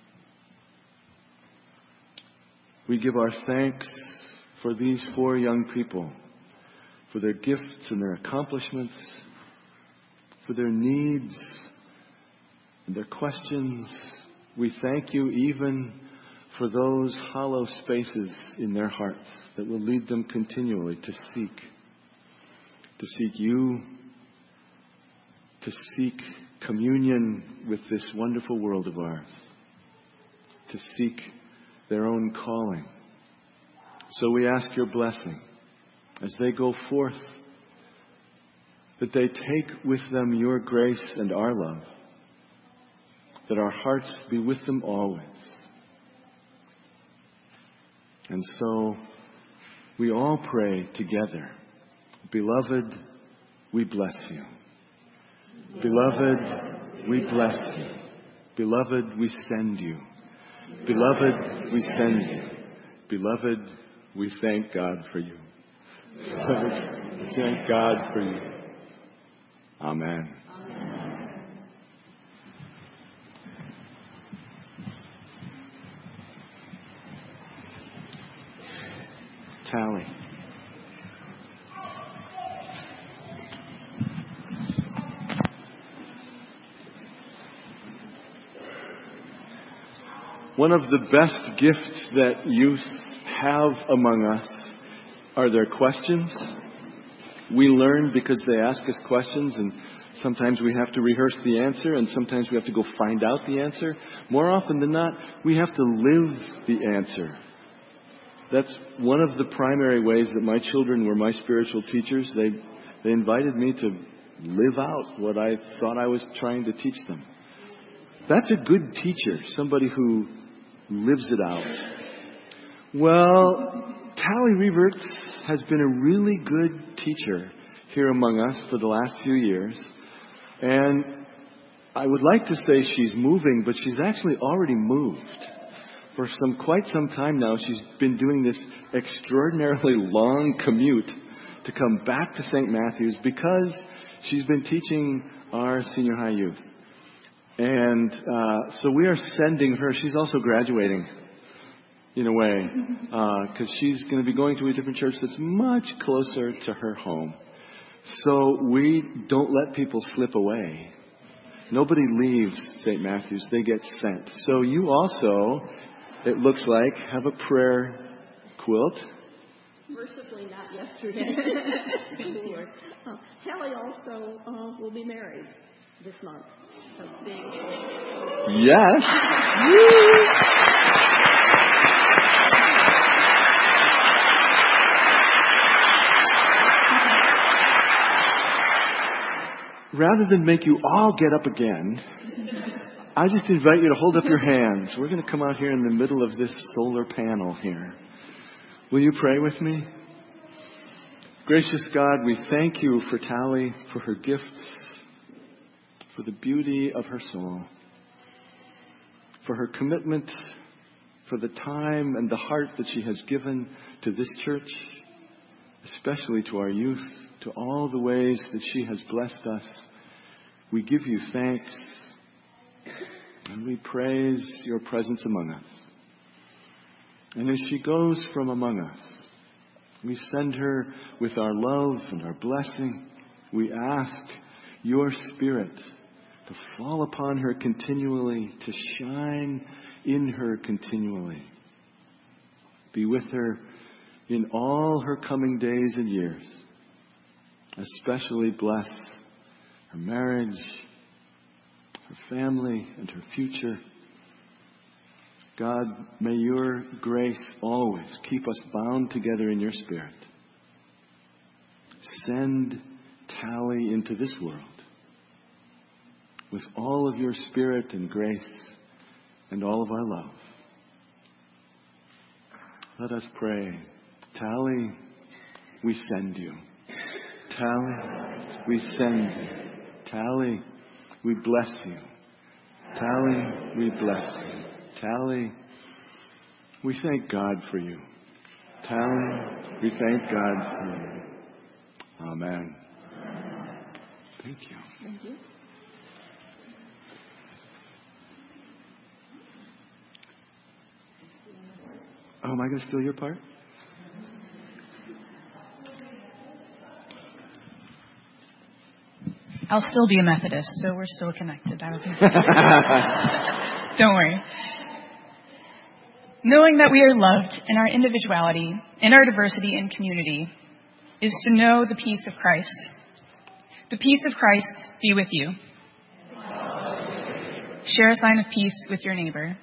We give our thanks for these four young people, for their gifts and their accomplishments, for their needs and their questions. We thank you even for those hollow spaces in their hearts that will lead them continually to seek, to seek you, to seek communion with this wonderful world of ours, to seek their own calling. So we ask your blessing as they go forth, that they take with them your grace and our love, that our hearts be with them always. And so we all pray together, beloved, we bless you. Beloved, we bless you. Beloved, we send you. Beloved, we send you. Beloved, we thank God for you. Beloved, we thank God for you. Amen. Tally. One of the best gifts that youth have among us are their questions. We learn because they ask us questions, and sometimes we have to rehearse the answer, and sometimes we have to go find out the answer. More often than not, we have to live the answer. That's one of the primary ways that my children were my spiritual teachers. They, they invited me to live out what I thought I was trying to teach them. That's a good teacher, somebody who lives it out. Well, Tally Reverts has been a really good teacher here among us for the last few years. And I would like to say she's moving, but she's actually already moved. For some quite some time now, she's been doing this extraordinarily long commute to come back to Saint Matthew's because she's been teaching our senior high youth. And uh, so we are sending her. She's also graduating, in a way, because uh, she's going to be going to a different church that's much closer to her home. So we don't let people slip away. Nobody leaves Saint Matthew's. They get sent. So you also, it looks like, have a prayer quilt. Mercifully not yesterday. Lord. Uh, Tally also uh, will be married this month. A big... Yes. Rather than make you all get up again, I just invite you to hold up your hands. We're going to come out here in the middle of this solar panel here. Will you pray with me? Gracious God, we thank you for Tally, for her gifts, for the beauty of her soul, for her commitment, for the time and the heart that she has given to this church, especially to our youth, to all the ways that she has blessed us. We give you thanks and we praise your presence among us. And as she goes from among us, we send her with our love and our blessing. We ask your Spirit to fall upon her continually, to shine in her continually. Be with her in all her coming days and years. Especially bless her marriage, her family, and her future. God, may your grace always keep us bound together in your Spirit. Send Tally into this world with all of your Spirit and grace and all of our love. Let us pray. Tally, we send you. Tally, we send you. Tally, we bless you. Tally, we bless you. Tally, we thank God for you. Talon, we thank God for you. Amen. Thank you. Thank you. Oh, am I going to steal your part? I'll still be a Methodist, so we're still connected. I don't think. Don't worry. Knowing that we are loved in our individuality, in our diversity and community, is to know the peace of Christ. The peace of Christ be with you. Share a sign of peace with your neighbor.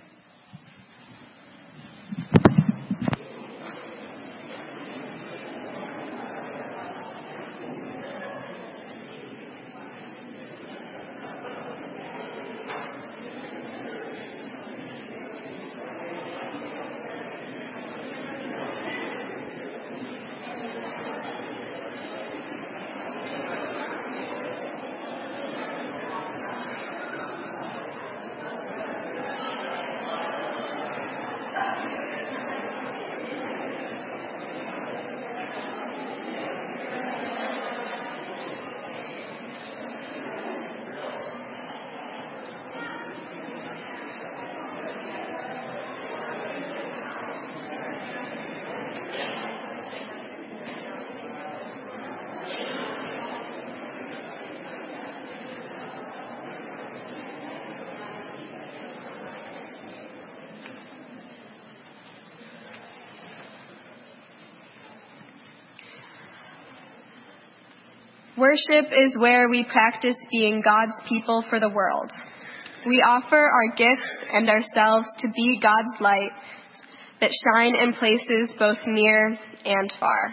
Worship is where we practice being God's people for the world. We offer our gifts and ourselves to be God's light that shine in places both near and far.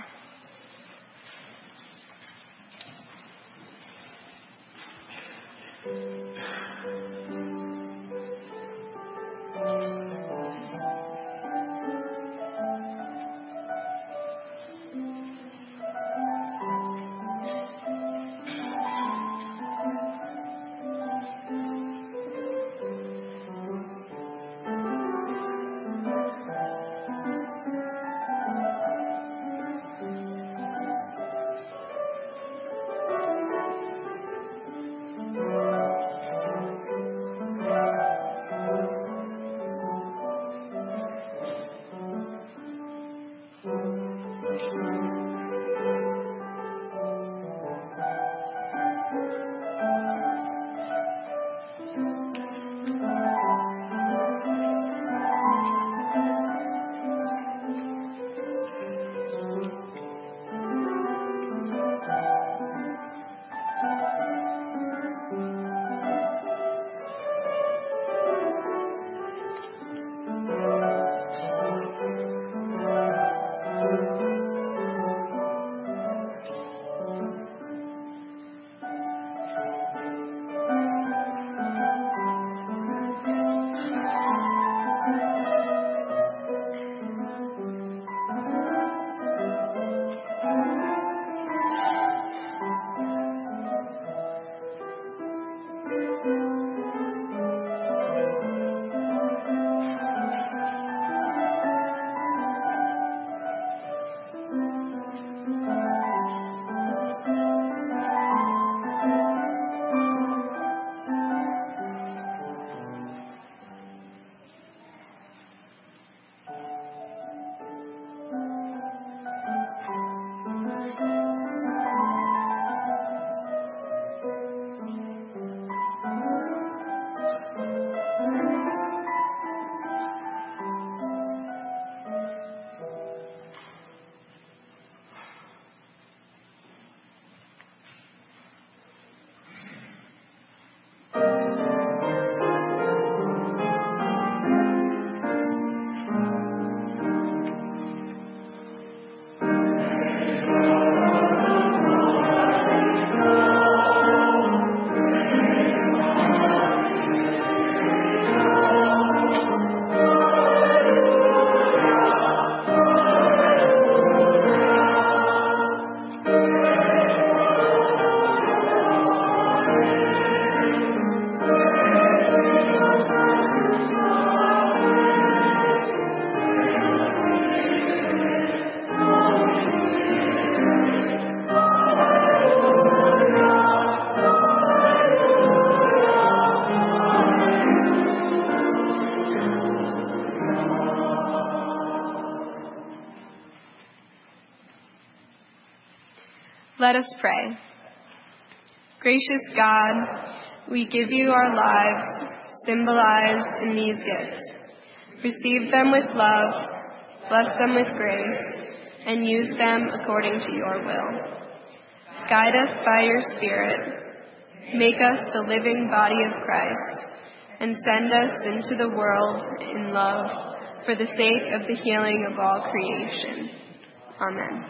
Let us pray. Gracious God, we give you our lives symbolized in these gifts. Receive them with love, bless them with grace, and use them according to your will. Guide us by your Spirit. Make us the living body of Christ, and send us into the world in love for the sake of the healing of all creation. Amen.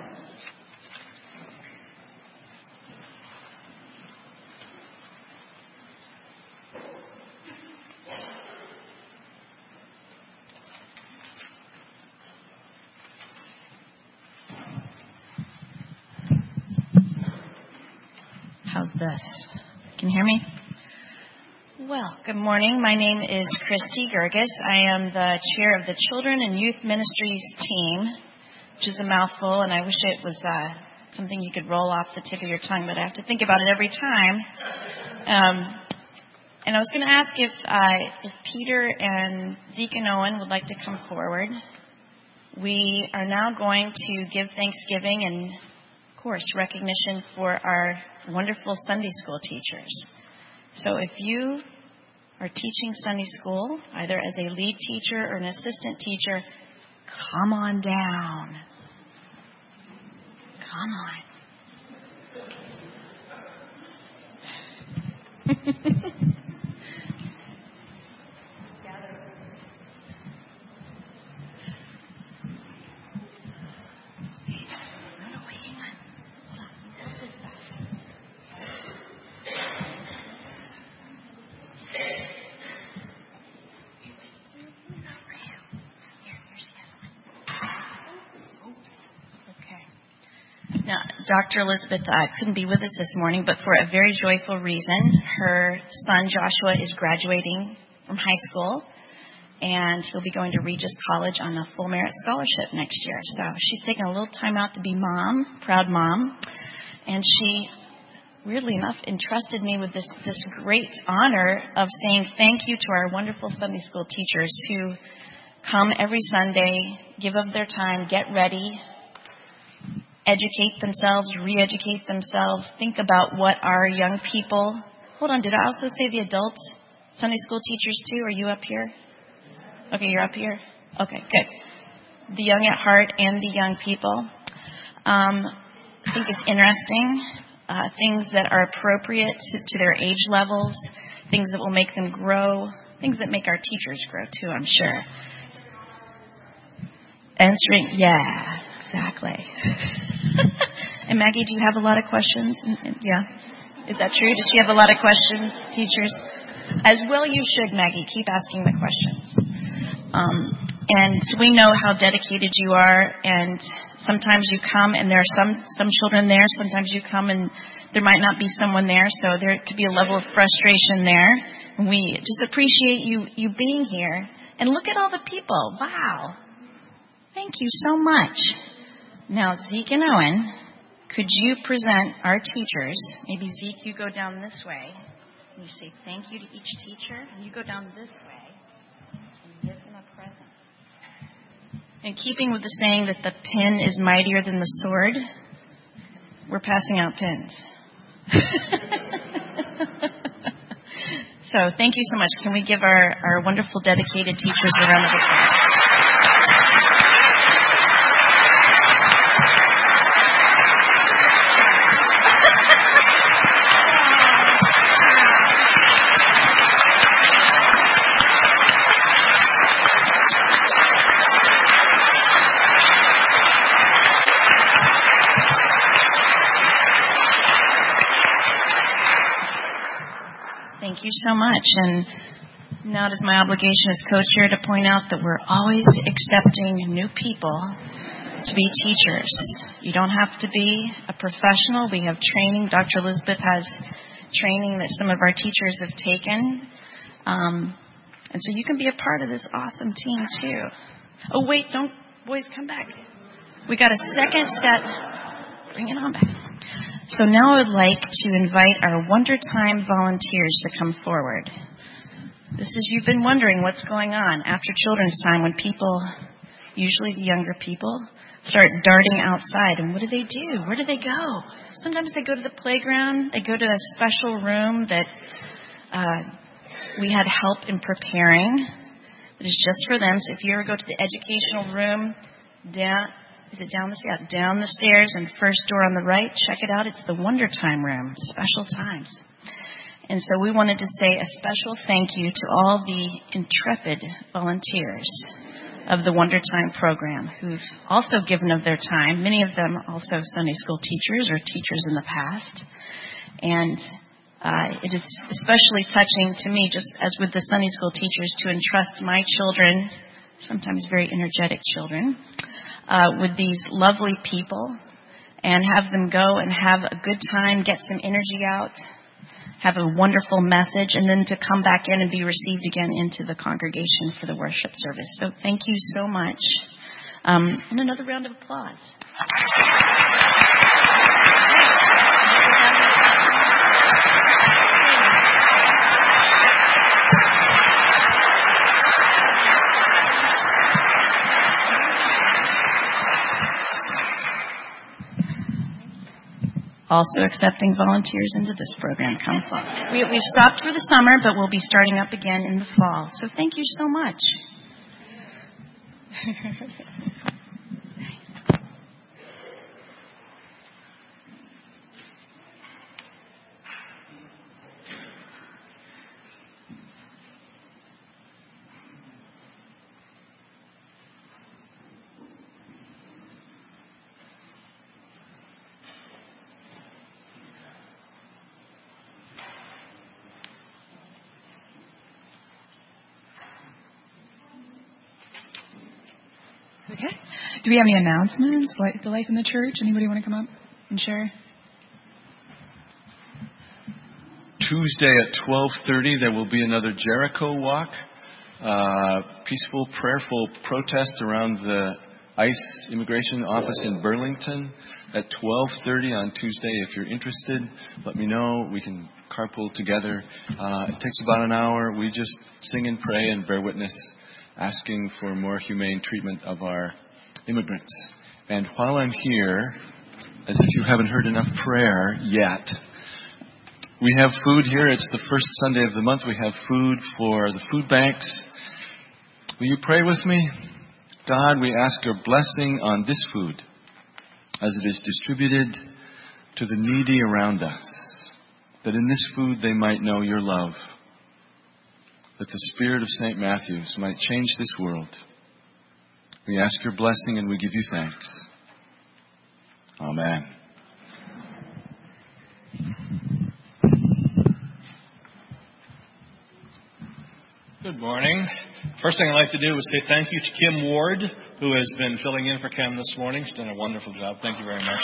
How's this? Can you hear me? Well, good morning. My name is Christy Gerges. I am the chair of the Children and Youth Ministries team, which is a mouthful, and I wish it was uh, something you could roll off the tip of your tongue, but I have to think about it every time. Um, and I was going to ask if, uh, if Peter and Zeke and Owen would like to come forward. We are now going to give Thanksgiving and, of course, recognition for our wonderful Sunday school teachers. So if you are teaching Sunday school, either as a lead teacher or an assistant teacher, come on down. Come on. Now, Doctor Elizabeth uh, couldn't be with us this morning, but for a very joyful reason. Her son, Joshua, is graduating from high school, and he'll be going to Regis College on a full merit scholarship next year. So she's taking a little time out to be mom, proud mom, and she, weirdly enough, entrusted me with this, this great honor of saying thank you to our wonderful Sunday school teachers who come every Sunday, give of their time, get ready, educate themselves, re-educate themselves, think about what our young people... Hold on, did I also say the adults, Sunday school teachers too? Are you up here? Okay, you're up here? Okay, good. The young at heart and the young people. Um, I think it's interesting, uh, things that are appropriate to, to their age levels, things that will make them grow, things that make our teachers grow too, I'm sure. Answering, yeah, exactly. And Maggie, do you have a lot of questions? Yeah. Is that true? Does she have a lot of questions, teachers? As well you should, Maggie. Keep asking the questions. Um, and we know how dedicated you are, and sometimes you come and there are some, some children there. Sometimes you come and there might not be someone there, so there could be a level of frustration there. And we just appreciate you, you being here. And look at all the people. Wow. Thank you so much. Now, Zeke and Owen, could you present our teachers? Maybe Zeke, you go down this way, and you say thank you to each teacher, and you go down this way, and give them a present. In keeping with the saying that the pen is mightier than the sword, we're passing out pens. So thank you so much. Can we give our, our wonderful, dedicated teachers a round of applause? Thank you so much. And now it is my obligation as co-chair to point out that we're always accepting new people to be teachers. You don't have to be a professional. We have training. Doctor Elizabeth has training that some of our teachers have taken. Um, and so you can be a part of this awesome team, too. Oh, wait, don't, boys, come back. We got a second set. Bring it on back. So now I would like to invite our Wonder Time volunteers to come forward. This is, you've been wondering what's going on after children's time when people usually the younger people, start darting outside. And what do they do? Where do they go? Sometimes they go to the playground. They go to a special room that uh, we had help in preparing. It is just for them. So if you ever go to the educational room, down, is it down the, yeah, down the stairs and first door on the right, check it out. It's the Wonder Time room, special times. And so we wanted to say a special thank you to all the intrepid volunteers of the Wonder Time program who've also given of their time, many of them also Sunday school teachers or teachers in the past. And uh, it is especially touching to me, just as with the Sunday school teachers, to entrust my children, sometimes very energetic children, uh, with these lovely people and have them go and have a good time, get some energy out, have a wonderful message, and then to come back in and be received again into the congregation for the worship service. So thank you so much. Um, and another round of applause. Also accepting volunteers into this program. Come fall. We, we've stopped for the summer, but we'll be starting up again in the fall. So thank you so much. Okay. Do we have any announcements? What, the life in the church? Anybody want to come up and share? Tuesday at twelve thirty, there will be another Jericho walk. Uh, peaceful, prayerful protest around the ICE immigration office in Burlington at twelve thirty on Tuesday. If you're interested, let me know. We can carpool together. Uh, it takes about an hour. We just sing and pray and bear witness, asking for more humane treatment of our immigrants. And while I'm here, as if you haven't heard enough prayer yet, we have food here. It's the first Sunday of the month. We have food for the food banks. Will you pray with me? God, we ask your blessing on this food as it is distributed to the needy around us, that in this food they might know your love, that the Spirit of Saint Matthew's might change this world. We ask your blessing and we give you thanks. Amen. Good morning. First thing I'd like to do is say thank you to Kim Ward, who has been filling in for Ken this morning. She's done a wonderful job. Thank you very much.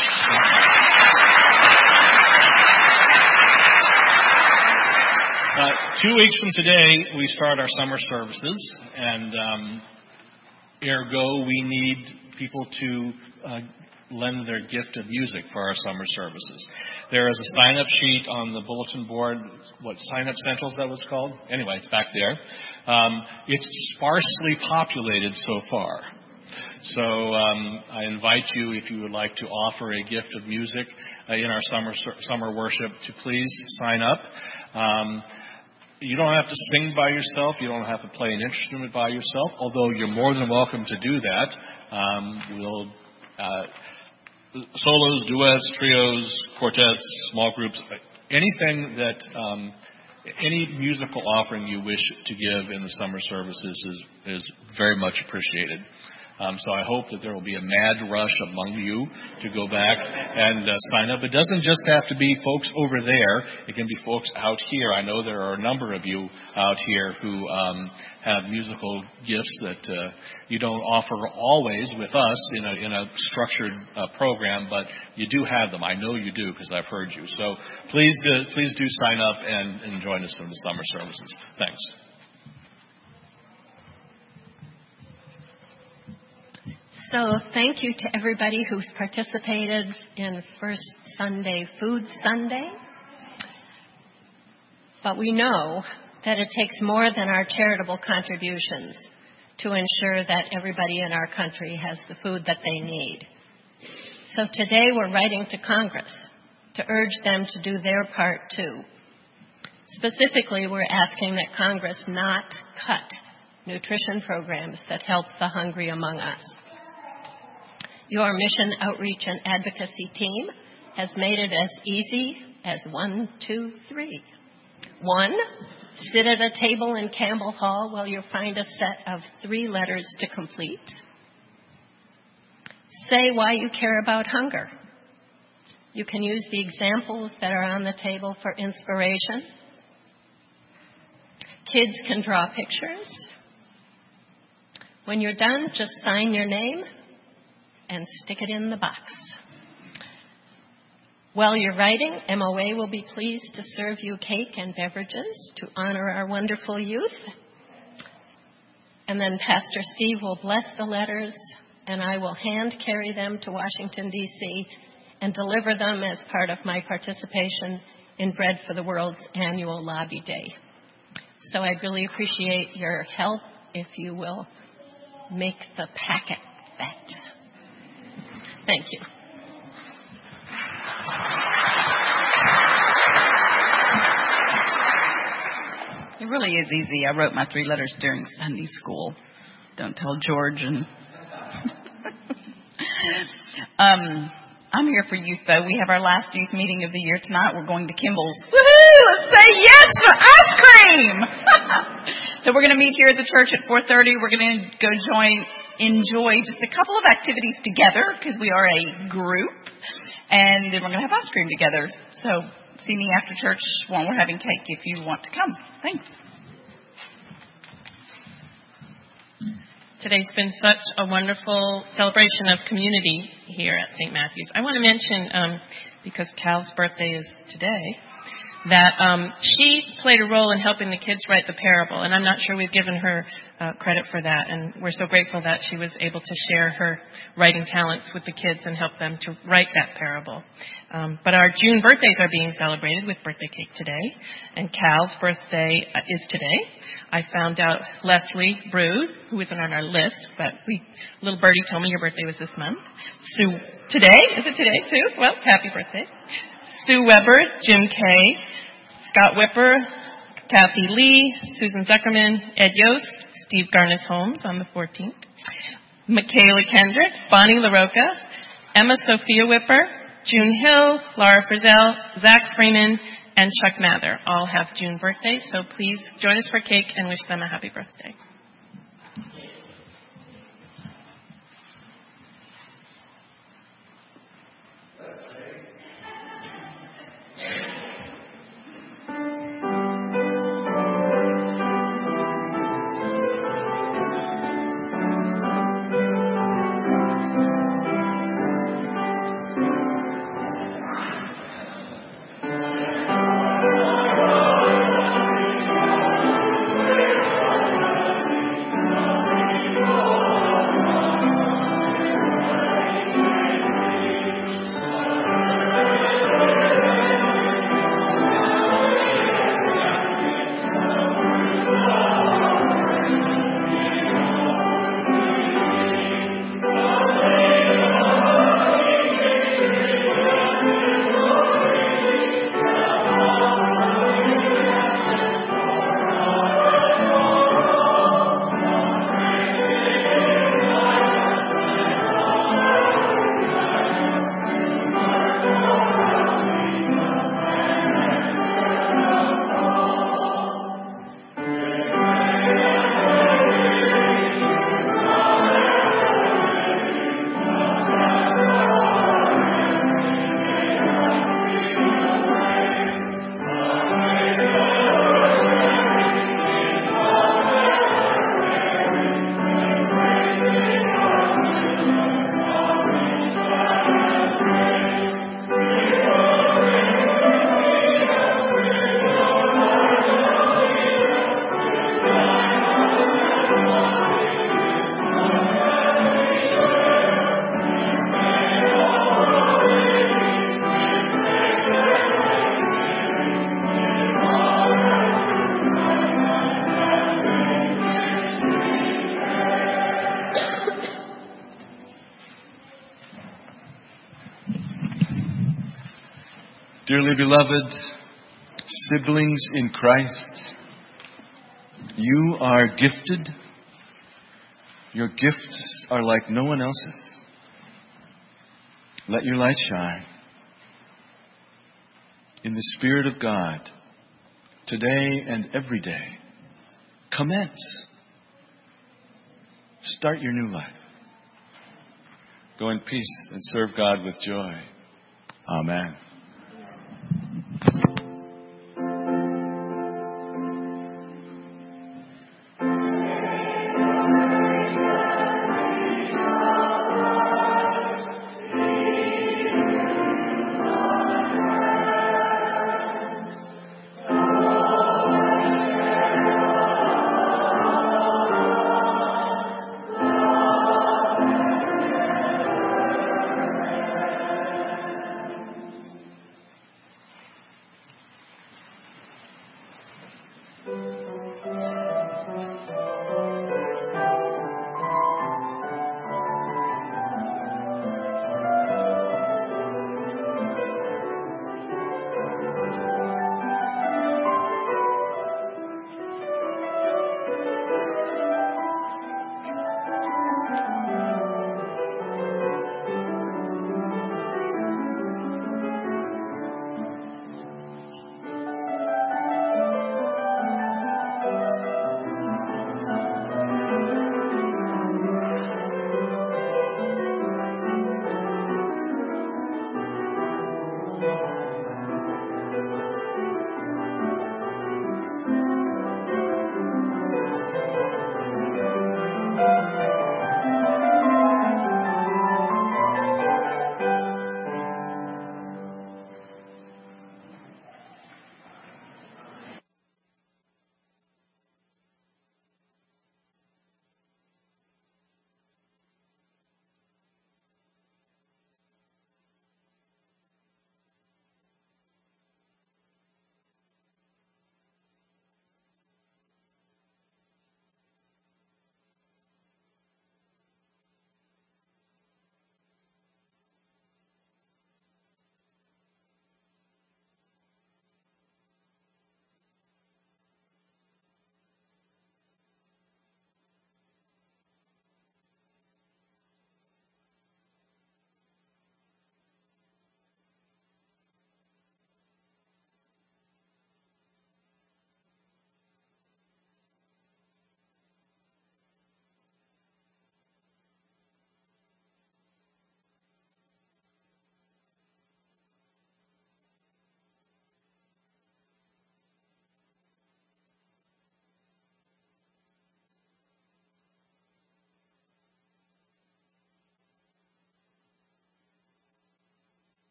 Uh, two weeks from today, we start our summer services, and um, ergo, we need people to uh, lend their gift of music for our summer services. There is a sign-up sheet on the bulletin board. What, Sign-Up Central, is that what it's called? Anyway, it's back there. Um, it's sparsely populated so far. So um, I invite you, if you would like to offer a gift of music uh, in our summer summer worship, to please sign up. Um, you don't have to sing by yourself. You don't have to play an instrument by yourself, although you're more than welcome to do that. Um, we'll uh, solos, duets, trios, quartets, small groups, anything that, um, any musical offering you wish to give in the summer services is, is very much appreciated. Um, so I hope that there will be a mad rush among you to go back and uh, sign up. It doesn't just have to be folks over there. It can be folks out here. I know there are a number of you out here who um, have musical gifts that uh, you don't offer always with us in a, in a structured uh, program, but you do have them. I know you do because I've heard you. So please do, please do sign up and, and join us in the summer services. Thanks. So thank you to everybody who's participated in First Sunday Food Sunday. But we know that it takes more than our charitable contributions to ensure that everybody in our country has the food that they need. So today we're writing to Congress to urge them to do their part too. Specifically, we're asking that Congress not cut nutrition programs that help the hungry among us. Your mission outreach and advocacy team has made it as easy as one, two, three. One, sit at a table in Campbell Hall while you find a set of three letters to complete. Say why you care about hunger. You can use the examples that are on the table for inspiration. Kids can draw pictures. When you're done, just sign your name and stick it in the box. While you're writing, M O A will be pleased to serve you cake and beverages to honor our wonderful youth. And then Pastor Steve will bless the letters, and I will hand carry them to Washington, D C, and deliver them as part of my participation in Bread for the World's annual Lobby Day. So I'd really appreciate your help if you will make the packet fat. Thank you. It really is easy. I wrote my three letters during Sunday school. Don't tell George. And um, I'm here for youth, though. We have our last youth meeting of the year tonight. We're going to Kimball's. Woohoo! Let's say yes for ice cream! So we're going to meet here at the church at four thirty. We're going to go join, enjoy just a couple of activities together because we are a group. And then we're going to have ice cream together. So see me after church while we're having cake if you want to come. Thanks. Today's been such a wonderful celebration of community here at Saint Matthew's. I want to mention, um, because Cal's birthday is today, that um, she played a role in helping the kids write the parable, and I'm not sure we've given her uh, credit for that, and we're so grateful that she was able to share her writing talents with the kids and help them to write that parable. Um, but our June birthdays are being celebrated with birthday cake today, and Cal's birthday uh, is today. I found out Leslie Bruce, who isn't on our list, but we, little birdie told me your birthday was this month. Sue, today? Is it today too? Well, happy birthday. Sue Weber, Jim Kay, Scott Whipper, Kathy Lee, Susan Zuckerman, Ed Yost, Steve Garnis Holmes on the fourteenth, Michaela Kendrick, Bonnie LaRocca, Emma Sophia Whipper, June Hill, Laura Frizzell, Zach Freeman, and Chuck Mather all have June birthdays, so please join us for cake and wish them a happy birthday. Dearly beloved siblings in Christ, you are gifted. Your gifts are like no one else's. Let your light shine. In the Spirit of God, today and every day, commence. Start your new life. Go in peace and serve God with joy. Amen.